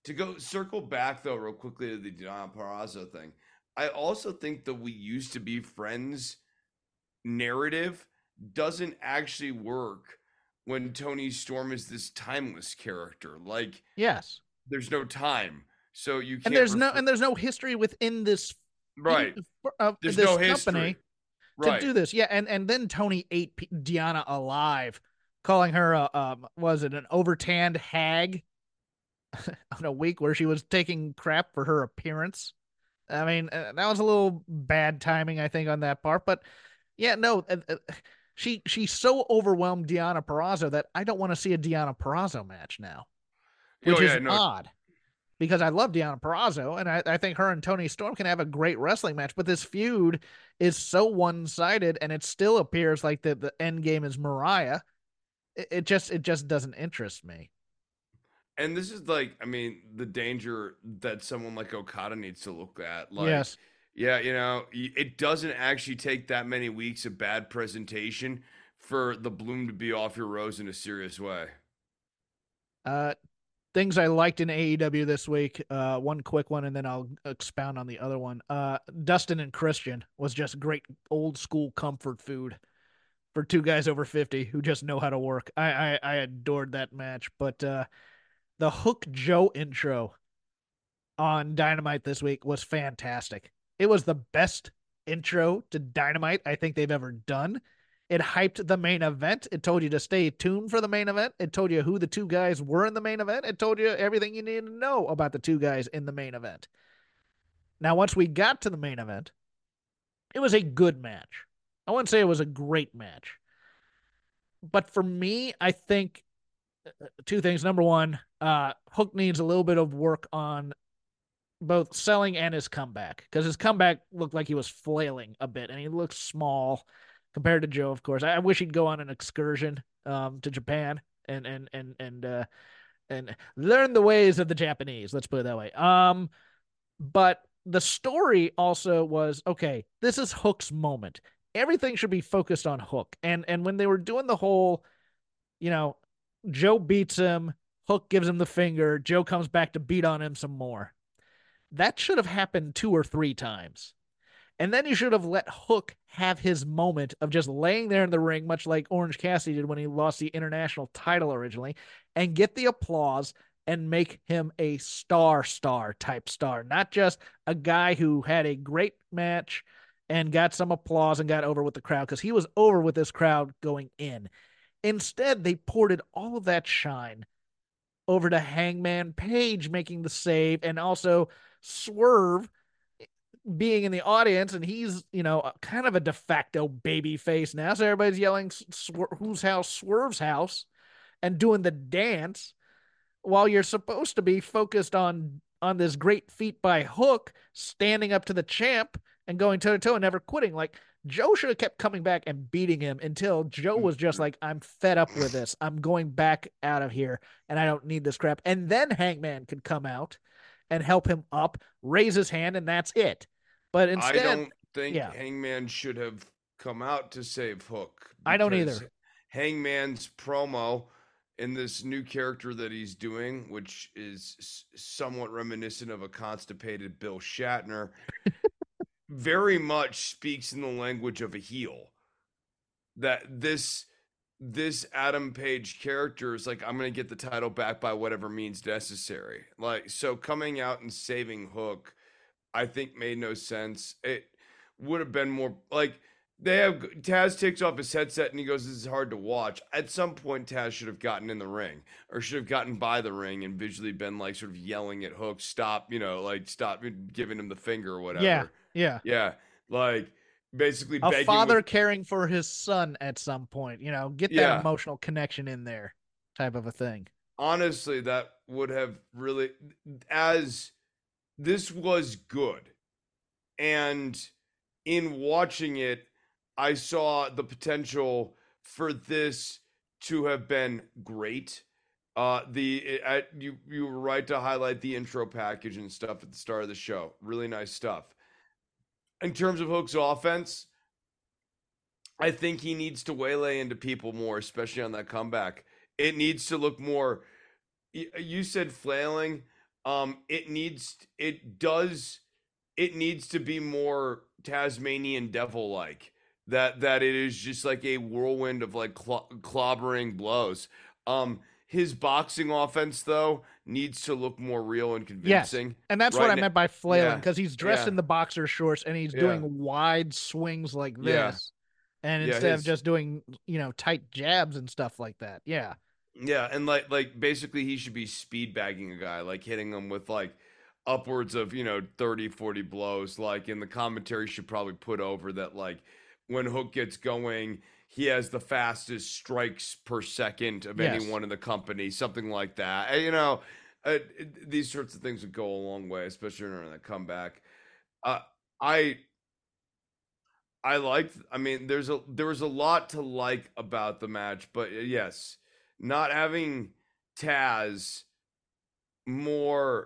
To go circle back though, real quickly to the Deonna Purrazzo thing, I also think the "we used to be friends" narrative doesn't actually work when Toni Storm is this timeless character. Like, Yes. there's no time, so you can't. And there's no refer- and there's no history within this right. Uh, There's this no company history. Right. to do this. Yeah, and and then Tony ate P- Deonna alive, calling her a um was it an overtanned hag on a week where she was taking crap for her appearance. I mean, uh, that was a little bad timing, I think, on that part. But yeah, no, uh, uh, she she so overwhelmed Deonna Purrazzo that I don't want to see a Deonna Purrazzo match now, which Oh, yeah, is no. odd. Because I love Deonna Purrazzo, and I, I think her and Toni Storm can have a great wrestling match. But this feud is so one-sided, and it still appears like the, the end game is Mariah. It, it just it just doesn't interest me. And this is like, I mean, the danger that someone like Okada needs to look at. Like, Yes. yeah, you know, it doesn't actually take that many weeks of bad presentation for the bloom to be off your rose in a serious way. Uh, things I liked in A E W this week. Uh, one quick one, and then I'll expound on the other one. Uh, Dustin and Christian was just great old school comfort food for two guys over fifty who just know how to work. I I, I adored that match, but uh, the Hook Joe intro on Dynamite this week was fantastic. It was the best intro to Dynamite I think they've ever done. It hyped the main event. It told you to stay tuned for the main event. It told you who the two guys were in the main event. It told you everything you needed to know about the two guys in the main event. Now, once we got to the main event, it was a good match. I wouldn't say it was a great match. But for me, I think two things. Number one, uh, Hook needs a little bit of work on both selling and his comeback, because his comeback looked like he was flailing a bit, and he looked small compared to Joe, of course. I, I wish he'd go on an excursion um, to Japan and and and and uh, and learn the ways of the Japanese. Let's put it that way. Um, but the story also was, okay, this is Hook's moment. Everything should be focused on Hook. And and when they were doing the whole, you know, Joe beats him, Hook gives him the finger, Joe comes back to beat on him some more. That should have happened two or three times. And then you should have let Hook have his moment of just laying there in the ring, much like Orange Cassidy did when he lost the international title originally, and get the applause and make him a star star type star, not just a guy who had a great match and got some applause and got over with the crowd, because he was over with this crowd going in. Instead, they ported all of that shine over to Hangman Page making the save, and also Swerve being in the audience, and he's, you know, kind of a de facto baby face now. So everybody's yelling, Swer- whose house? Swerve's house, and doing the dance while you're supposed to be focused on on this great feat by Hook, standing up to the champ and going toe to toe and never quitting. Like, Joe should have kept coming back and beating him until Joe was just like, I'm fed up with this. I'm going back out of here, and I don't need this crap. And then Hangman could come out and help him up, raise his hand, and that's it. But instead, I don't think yeah. Hangman should have come out to save Hook. I don't because either. Hangman's promo in this new character that he's doing, which is s- somewhat reminiscent of a constipated Bill Shatner, very much speaks in the language of a heel. That this this Adam Page character is like, I'm going to get the title back by whatever means necessary. Like, so coming out and saving Hook, I think made no sense. It would have been more like, they have Taz takes off his headset and he goes, this is hard to watch. At some point, Taz should have gotten in the ring, or should have gotten by the ring and visually been like sort of yelling at Hook, stop, you know, like stop giving him the finger or whatever. Yeah, yeah. Yeah. Like, basically A begging father with, caring for his son at some point, you know, get that Yeah. emotional connection in there type of a thing. honestly, that would have really, as this was good. And in watching it, I saw the potential for this to have been great. Uh, the uh, you you were right to highlight the intro package and stuff at the start of the show. Really nice stuff. In terms of Hook's offense, I think he needs to waylay into people more, especially on that comeback. It needs to look more. y- You said flailing. Um, it needs, it does, it needs to be more Tasmanian devil-like. That that it is just like a whirlwind of like cl- clobbering blows. Um, his boxing offense though needs to look more real and Yes, convincing. and that's right what I na- meant by flailing, yeah, because he's dressed yeah, in the boxer shorts and he's yeah, doing wide swings like yeah, this, and yeah. instead of His just doing, you know, tight jabs and stuff like that. Yeah. Yeah, and like like basically he should be speed bagging a guy, like hitting him with like upwards of, you know, thirty, forty blows. Like, and the commentary should probably put over that like when Hook gets going, he has the fastest strikes per second of Yes. anyone in the company, something like that. And, you know, uh, it- these sorts of things would go a long way, especially during the comeback. Uh, I I liked. I mean, there's a there was a lot to like about the match, but uh, yes, not having Taz more.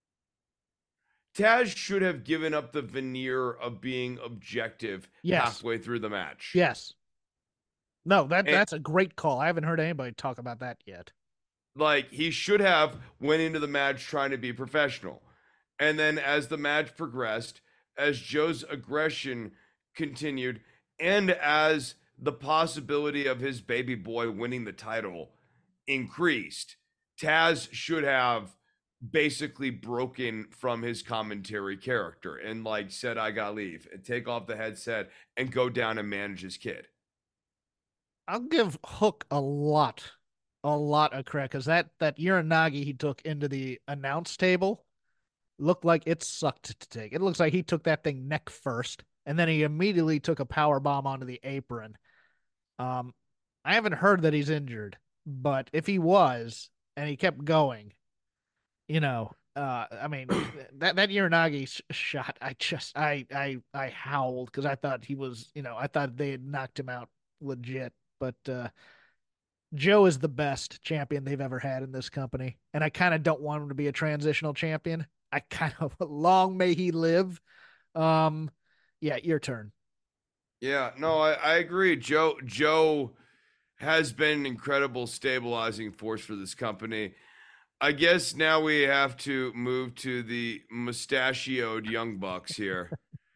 Taz should have given up the veneer of being objective Yes. halfway through the match. Yes. No, that And- that's a great call. I haven't heard anybody talk about that yet. Like he should have went into the match trying to be professional. And then as the match progressed, as Joe's aggression continued, and as the possibility of his baby boy winning the title increased, Taz should have basically broken from his commentary character and like said, I gotta leave and take off the headset and go down and manage his kid. I'll give Hook a lot, a lot of credit, because that that Uranagi he took into the announce table looked like it sucked to take. It looks like he took that thing neck first, and then he immediately took a power bomb onto the apron. Um, I haven't heard that he's injured, but if he was and he kept going, you know, uh, I mean, that that Uranagi sh- shot, I just, I, I, I howled because I thought he was, you know, I thought they had knocked him out legit. But uh, Joe is the best champion they've ever had in this company, and I kind of don't want him to be a transitional champion. I kind of long may he live. Um, yeah, your turn. Yeah, no, I, I agree. Joe Joe has been an incredible stabilizing force for this company. I guess now we have to move to the mustachioed young bucks here.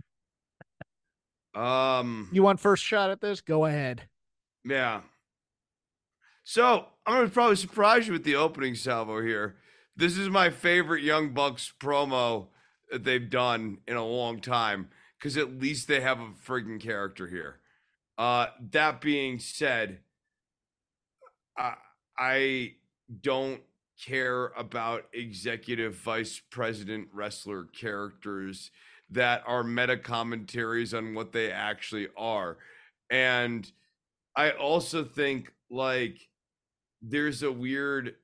um You want first shot at this? Go ahead. Yeah. So I'm gonna probably surprise you with the opening salvo here. This is my favorite Young Bucks promo that they've done in a long time because at least they have a friggin' character here. Uh, that being said, I, I don't care about executive vice president wrestler characters that are meta commentaries on what they actually are. And I also think like there's a weird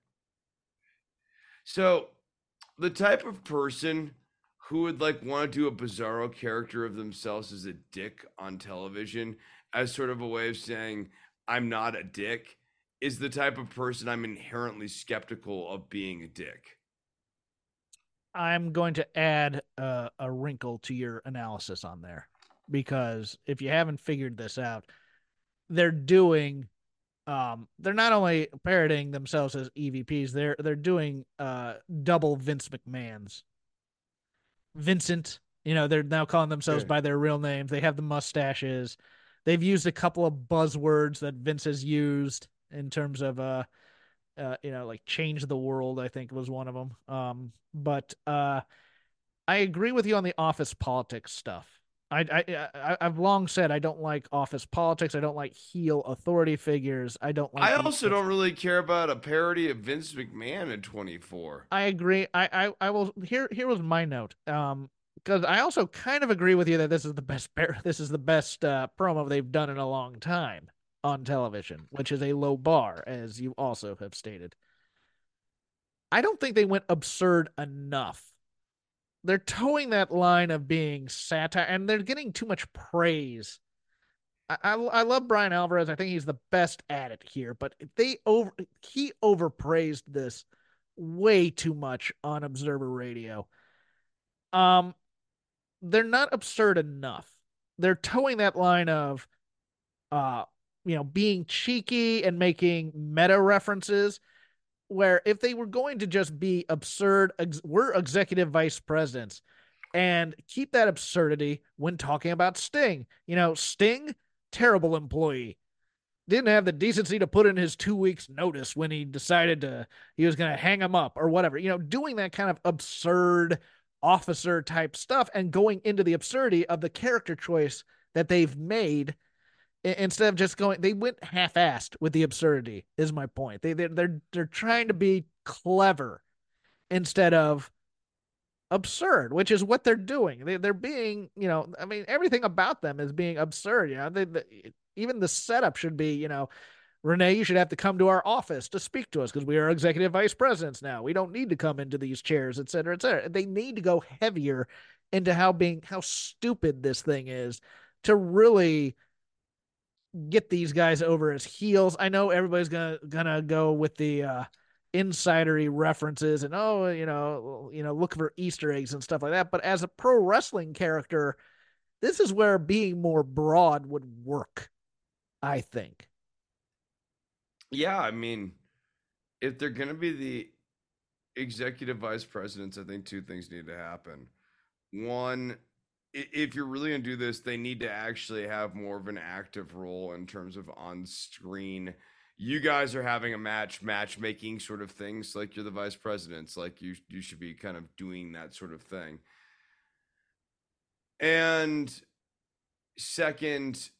so the type of person who would like want to do a bizarro character of themselves as a dick on television as sort of a way of saying I'm not a dick is the type of person I'm inherently skeptical of being a dick. I'm going to add uh, a wrinkle to your analysis on there, because if you haven't figured this out, they're doing um they're not only parroting themselves as E V Ps, they're they're doing uh double Vince McMahon's. Vincent, you know, they're now calling themselves Yeah. by their real names. They have the mustaches. They've used a couple of buzzwords that Vince has used in terms of uh uh you know, like change the world, I think was one of them. Um but uh I agree with you on the office politics stuff. I, I, I I've long said I don't like office politics. I don't like heel authority figures. I don't like. I these also things. don't really care about a parody of Vince McMahon at twenty-four. I agree. I, I, I will. Here, here was my note. Um, because I also kind of agree with you that this is the best. This is the best uh, promo they've done in a long time on television, which is a low bar, as you also have stated. I don't think they went absurd enough. They're towing that line of being satire, and they're getting too much praise. I, I, I love Brian Alvarez. I think he's the best at it here, but they over he overpraised this way too much on Observer Radio. Um, they're not absurd enough. They're towing that line of, uh, you know, being cheeky and making meta references. where if they were going to just be absurd, ex- we're executive vice presidents, and keep that absurdity when talking about Sting. You know, Sting, terrible employee. Didn't have the decency to put in his two weeks notice when he decided to, he was going to hang him up or whatever, you know, doing that kind of absurd officer type stuff and going into the absurdity of the character choice that they've made instead of just going, they went half-assed with the absurdity is my point. They, they're, they're, they're trying to be clever instead of absurd, which is what they're doing. They, they're being, you know, I mean, everything about them is being absurd. You know, they, they, even the setup should be, you know, Renee, you should have to come to our office to speak to us because we are executive vice presidents now. We don't need to come into these chairs, et cetera, et cetera. They need to go heavier into how being, how stupid this thing is to really get these guys over as heels. I know everybody's gonna gonna go with the uh insidery references and oh, you know, you know, look for Easter eggs and stuff like that. But as a pro wrestling character, this is where being more broad would work, I think. Yeah, I mean, if they're gonna be the executive vice presidents, I think two things need to happen. One, if you're really going to do this, they need to actually have more of an active role in terms of on screen. You guys are having a match, matchmaking sort of things, like you're the vice presidents, like you, you should be kind of doing that sort of thing. And second,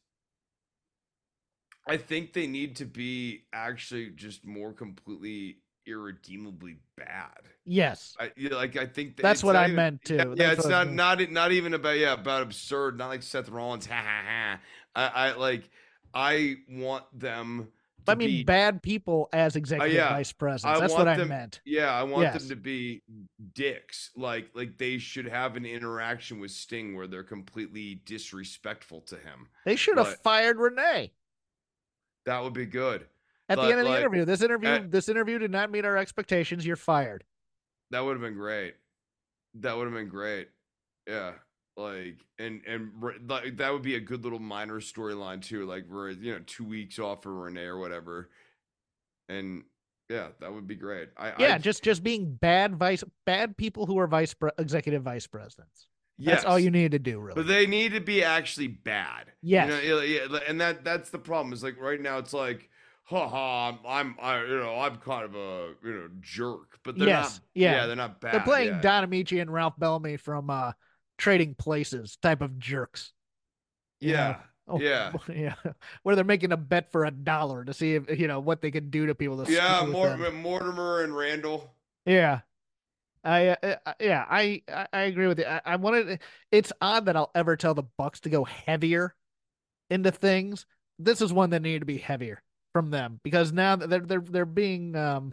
I think they need to be actually just more completely irredeemably bad. Yes. I, yeah, like I think that that's what I even, meant too. Yeah, yeah it's not I not not even about yeah about absurd. Not like Seth Rollins. Ha ha ha. I, I like. I want them. To I mean, be, bad people as executive uh, yeah, vice presidents. I That's what them, I meant. Yeah, I want yes. them to be dicks. Like like they should have an interaction with Sting where they're completely disrespectful to him. They should have fired Renee. That would be good. At but the end of the like, interview, this interview, at, this interview did not meet our expectations. You're fired. That would have been great. That would have been great. Yeah, like and and like that would be a good little minor storyline too. Like we're you know two weeks off for Renee or whatever, and yeah, that would be great. I yeah, I, just just being bad vice bad people who are vice pre- executive vice presidents. Yes. That's all you need to do, really. But they need to be actually bad. Yes. You know, yeah, and that that's the problem. Is like right now it's like, haha, I'm, I'm I you know I'm kind of a you know jerk, but they're yes. not. Yeah. yeah, they're not bad. They're playing yeah. Don Amici and Ralph Bellamy from uh, Trading Places type of jerks. Yeah. Oh, yeah. Yeah. Where they're making a bet for a dollar to see if you know what they can do to people. To yeah, Mort- Mortimer and Randall. Yeah. I uh, yeah I I agree with you. I, I wanted. It's odd that I'll ever tell the Bucks to go heavier into things. This is one that needed to be heavier from them because now they're they're they're being um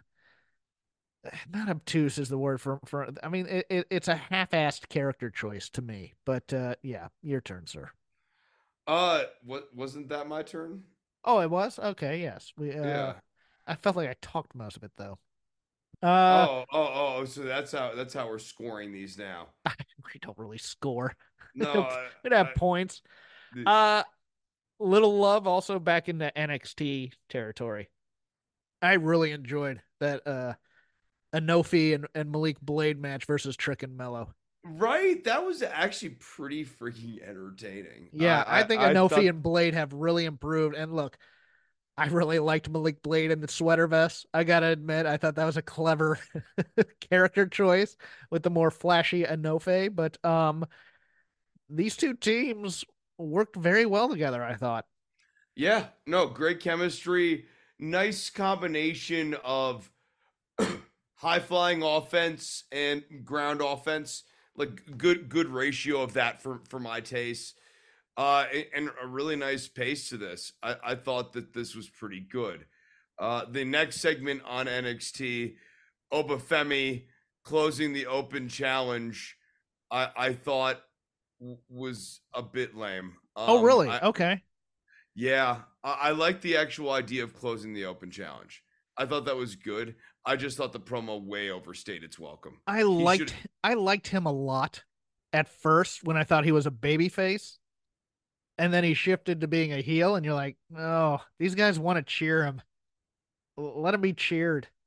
not obtuse is the word for for. I mean it, it it's a half-assed character choice to me. But uh, yeah, your turn, sir. Uh, what wasn't that my turn? Oh, it was. Okay, yes. We uh, yeah. I felt like I talked most of it though. Uh, oh, oh, oh! So that's how that's how we're scoring these now. We don't really score. No, we don't, I, we don't have I, points. The, uh, Little Love also back in the N X T territory. I really enjoyed that uh, Anofi and, and Malik Blade match versus Trick and Mello. Right, that was actually pretty freaking entertaining. Yeah, I, I think I, Anofi I thought... and Blade have really improved. And look. I really liked Malik Blade in the sweater vest. I gotta admit, I thought that was a clever character choice with the more flashy Anofe. But um, these two teams worked very well together, I thought. Yeah, no, great chemistry. Nice combination of high flying offense and ground offense. Like good, good ratio of that for for my taste. Uh, and a really nice pace to this. I, I thought that this was pretty good. Uh, the next segment on N X T, Obafemi closing the open challenge, I, I thought w- was a bit lame. Um, oh, really? I, okay. Yeah, I, I like the actual idea of closing the open challenge. I thought that was good. I just thought the promo way overstayed its welcome. I he liked should... I liked him a lot at first when I thought he was a babyface. And then he shifted to being a heel, and you're like, oh, these guys want to cheer him. Let him be cheered.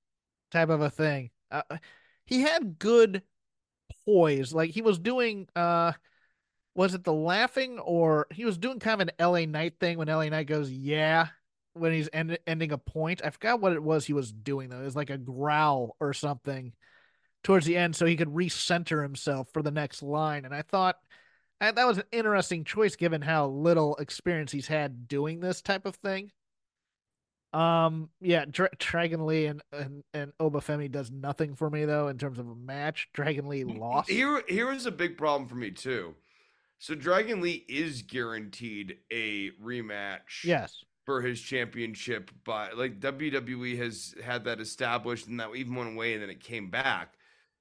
type of a thing. Uh, he had good poise. Like he was doing, uh, was it the laughing or he was doing kind of an L A Knight thing when L A Knight goes, yeah, when he's end, ending a point. I forgot what it was he was doing though. It was like a growl or something towards the end so he could recenter himself for the next line. And I thought I, that was an interesting choice given how little experience he's had doing this type of thing. Um, yeah, Dra- Dragon Lee and, and and Obafemi does nothing for me though in terms of a match. Dragon Lee lost. Here, here is a big problem for me too. So Dragon Lee is guaranteed a rematch. Yes. For his championship, but like W W E has had that established, and that even went away, and then it came back.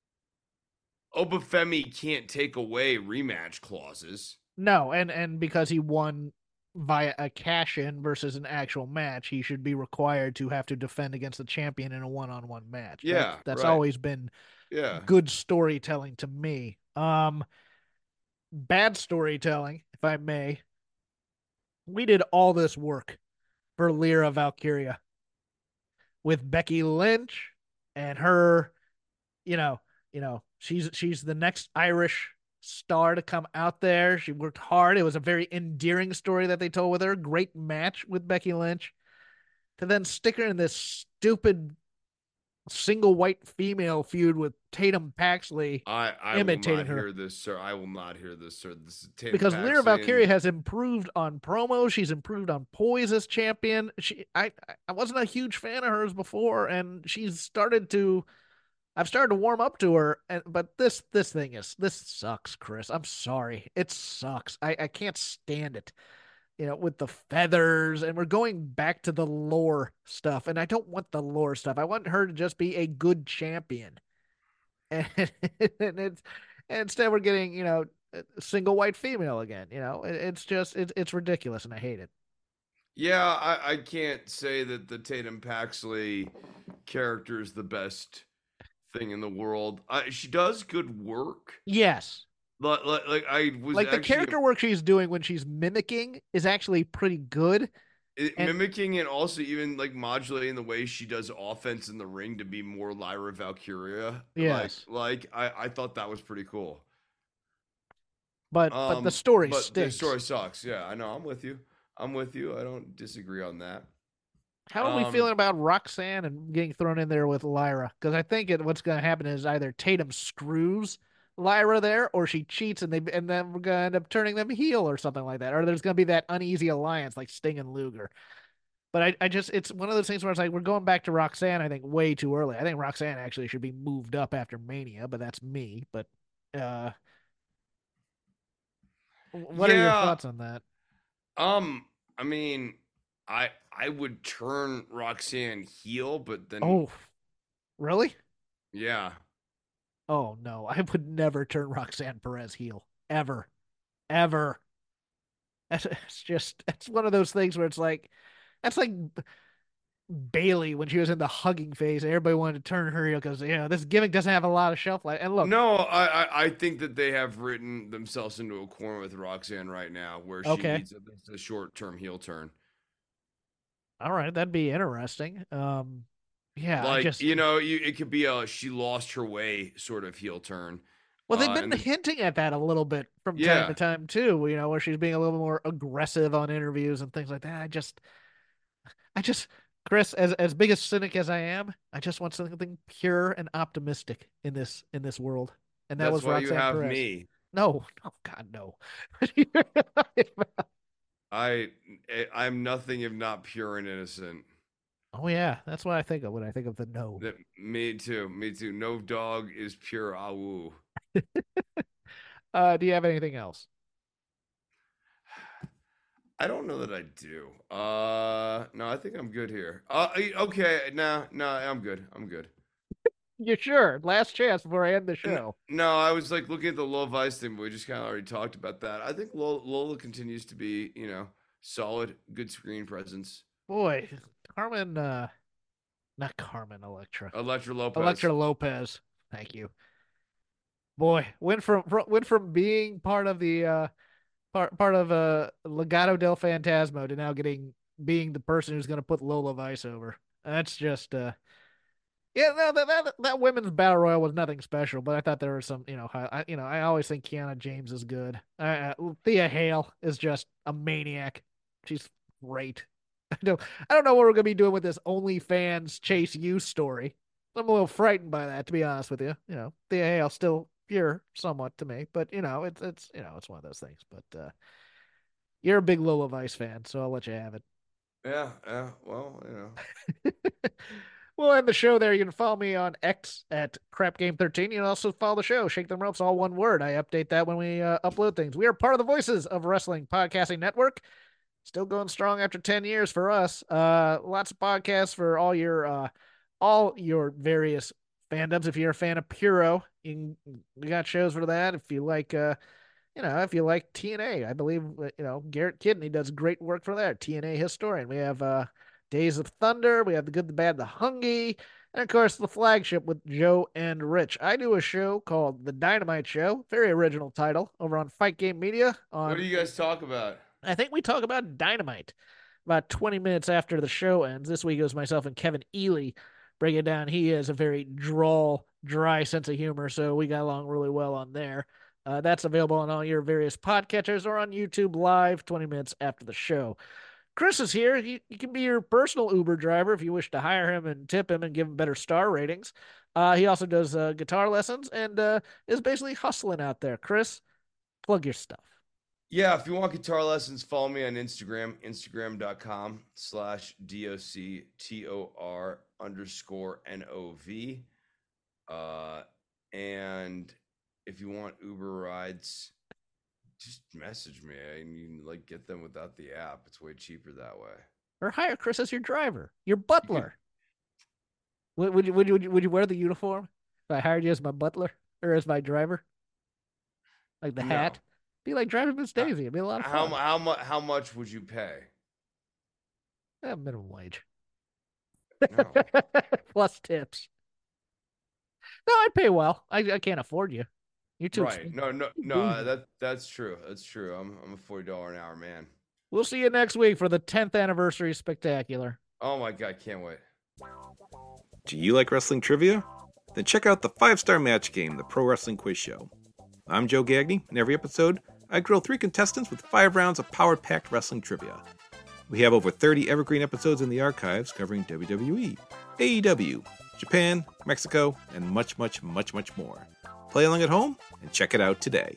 Obafemi can't take away rematch clauses. No, and and because he won via a cash-in versus an actual match, he should be required to have to defend against the champion in a one-on-one match. Yeah, that's, that's right. always been yeah good storytelling to me. Um, bad storytelling, if I may. We did all this work for Lyra Valkyria with Becky Lynch and her, you know, you know, she's she's the next Irish star to come out there. She worked hard. It was a very endearing story that they told with her. Great match with Becky Lynch. To then stick her in this stupid single white female feud with Tatum Paxley. I, I imitating will not her. hear this, sir. I will not hear this, sir. This is Tatum because Paxley Lyra Valkyria and... has improved on promo. She's improved on poise as champion. She, I, I wasn't a huge fan of hers before, and she's started to. I've started to warm up to her, and but this this thing is this sucks, Chris. I'm sorry, it sucks. I I can't stand it. You know, with the feathers, and we're going back to the lore stuff, and I don't want the lore stuff. I want her to just be a good champion, and, and it's and instead we're getting you know a single white female again. You know, it, it's just it's it's ridiculous, and I hate it. Yeah, I, I can't say that the Tatum Paxley character is the best thing in the world. Uh, she does good work. Yes. Like, like, like I was like the actually, character work she's doing when she's mimicking is actually pretty good. it, and, mimicking and also even like modulating the way she does offense in the ring to be more Lyra Valkyria. Yes. Like, like I, I thought that was pretty cool. But um, but the story but stinks. The story sucks. Yeah, I know. I'm with you. I'm with you. I don't disagree on that. How are um, we feeling about Roxanne and getting thrown in there with Lyra? Because I think it, what's going to happen is either Tatum screws Lyra there, or she cheats, and they and then we're going to end up turning them heel or something like that. Or there's going to be that uneasy alliance like Sting and Luger. But I, I just it's one of those things where it's like we're going back to Roxanne. I think way too early. I think Roxanne actually should be moved up after Mania, but that's me. But uh, what yeah, are your thoughts on that? Um, I mean, I I would turn Roxanne heel, but then oh, really? Yeah. Oh no, I would never turn Roxanne Perez heel ever, ever. It's just it's one of those things where it's like that's like Bailey when she was in the hugging phase. Everybody wanted to turn her heel because you know this gimmick doesn't have a lot of shelf life. And look, no, I, I I think that they have written themselves into a corner with Roxanne right now, where she okay. needs a, a short term heel turn. All right, that'd be interesting. Um, yeah, like I just you know, you it could be a she lost her way sort of heel turn. Well, they've uh, been hinting at that a little bit from yeah. time to time too. You know, where she's being a little more aggressive on interviews and things like that. I just, I just, Chris, as as big a cynic as I am, I just want something pure and optimistic in this in this world. And that That's was why Roxanne you have Perez. me. No, oh God, no. I I'm nothing if not pure and innocent. Oh yeah, that's what I think of when I think of the no. That, me too, me too. No dog is pure awu. uh, do you have anything else? I don't know that I do. Uh, no, I think I'm good here. Uh, okay, no, no, I'm good. I'm good. You sure? Last chance before I end the show. No, I was like looking at the Lola Vice thing, but we just kind of already talked about that. I think Lola, Lola continues to be, you know, solid, good screen presence. Boy, Carmen, uh, not Carmen, Electra. Elektra Lopez. Elektra Lopez. Thank you. Boy, went from went from being part of the uh, part part of uh, Legado del Fantasma to now getting being the person who's going to put Lola Vice over. That's just uh, Yeah, no, that, that that women's battle royal was nothing special, but I thought there was some, you know, I, you know, I always think Kiana James is good. Uh, Thea Hale is just a maniac. She's great. I don't, I don't know what we're gonna be doing with this OnlyFans Chase U story. I'm a little frightened by that, to be honest with you. You know, Thea Hale still pure somewhat to me, but you know, it's it's you know, it's one of those things. But uh, you're a big Lola Vice fan, so I'll let you have it. Yeah, yeah. Well, you know. We'll end the show there. You can follow me on X at Crap Game thirteen. You can also follow the show, Shake Them Ropes, all one word. I update that when we uh, upload things. We are part of the Voices of Wrestling Podcasting Network. Still going strong after ten years for us. Uh, lots of podcasts for all your uh, all your various fandoms. If you're a fan of Puro, you can, we got shows for that. If you like, uh, you know, if you like T N A, I believe you know Garrett Kidney does great work for that. T N A historian. We have uh. Days of Thunder, we have The Good, the Bad, the Hungy, and of course the flagship with Joe and Rich. I do a show called The Dynamite Show, very original title, over on Fight Game Media. On, What do you guys talk about? I think we talk about Dynamite about twenty minutes after the show ends. This week it was myself and Kevin Ely break it down. He has a very drawl, dry sense of humor, so we got along really well on there. Uh, that's available on all your various podcatchers or on YouTube live twenty minutes after the show. Chris is here. He, he can be your personal Uber driver if you wish to hire him and tip him and give him better star ratings. Uh, he also does uh, guitar lessons and uh, is basically hustling out there. Chris, plug your stuff. Yeah, if you want guitar lessons, follow me on Instagram, instagram.com slash D-O-C-T-O-R underscore N-O-V. Uh, and if you want Uber rides, just message me. I mean, you can like get them without the app. It's way cheaper that way. Or hire Chris as your driver, your butler. would, would, you, would, you, would, you, would you wear the uniform if I hired you as my butler or as my driver? Like the No. hat? Be like driving Miss Daisy. It'd be a lot of How fun. how much how much would you pay? Eh, minimum wage. No. Plus tips. No, I'd pay well. I, I can't afford you. You're too Right. expensive. No, no, no. That that's true. That's true. I'm I'm a forty dollar an hour man. We'll see you next week for the tenth anniversary spectacular. Oh my god, can't wait. Do you like wrestling trivia? Then check out the five-star match game, the Pro Wrestling Quiz Show. I'm Joe Gagney, and every episode, I grill three contestants with five rounds of power-packed wrestling trivia. We have over thirty evergreen episodes in the archives covering W W E, A E W, Japan, Mexico, and much, much, much, much more. Play along at home and check it out today.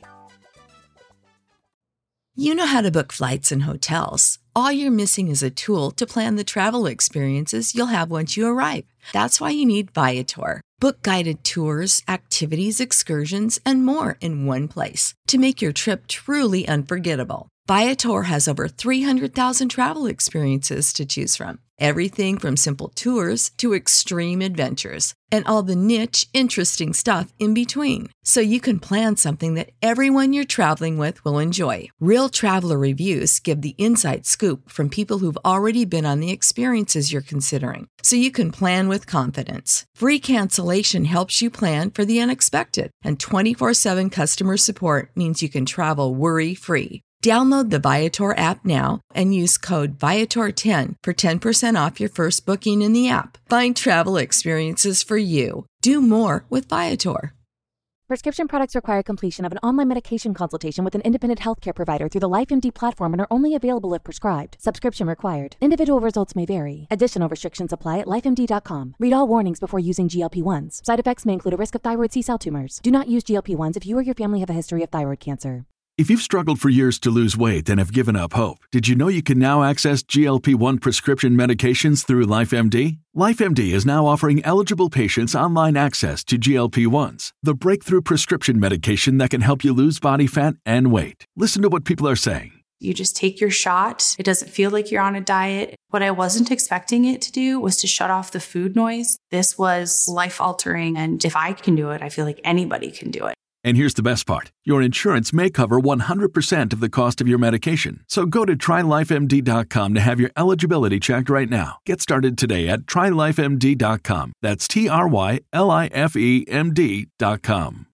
You know how to book flights and hotels. All you're missing is a tool to plan the travel experiences you'll have once you arrive. That's why you need Viator. Book guided tours, activities, excursions, and more in one place to make your trip truly unforgettable. Viator has over three hundred thousand travel experiences to choose from. Everything from simple tours to extreme adventures and all the niche, interesting stuff in between. So you can plan something that everyone you're traveling with will enjoy. Real traveler reviews give the inside scoop from people who've already been on the experiences you're considering. So you can plan with confidence. Free cancellation helps you plan for the unexpected. And twenty-four seven customer support means you can travel worry-free. Download the Viator app now and use code Viator ten for ten percent off your first booking in the app. Find travel experiences for you. Do more with Viator. Prescription products require completion of an online medication consultation with an independent healthcare provider through the LifeMD platform and are only available if prescribed. Subscription required. Individual results may vary. Additional restrictions apply at life M D dot com. Read all warnings before using G L P ones. Side effects may include a risk of thyroid C-cell tumors. Do not use G L P ones if you or your family have a history of thyroid cancer. If you've struggled for years to lose weight and have given up hope, did you know you can now access G L P one prescription medications through LifeMD? LifeMD is now offering eligible patients online access to G L P ones, the breakthrough prescription medication that can help you lose body fat and weight. Listen to what people are saying. You just take your shot. It doesn't feel like you're on a diet. What I wasn't expecting it to do was to shut off the food noise. This was life-altering, and if I can do it, I feel like anybody can do it. And here's the best part. Your insurance may cover one hundred percent of the cost of your medication. So go to try life M D dot com to have your eligibility checked right now. Get started today at try life M D dot com. That's T R Y L I F E M D dot com.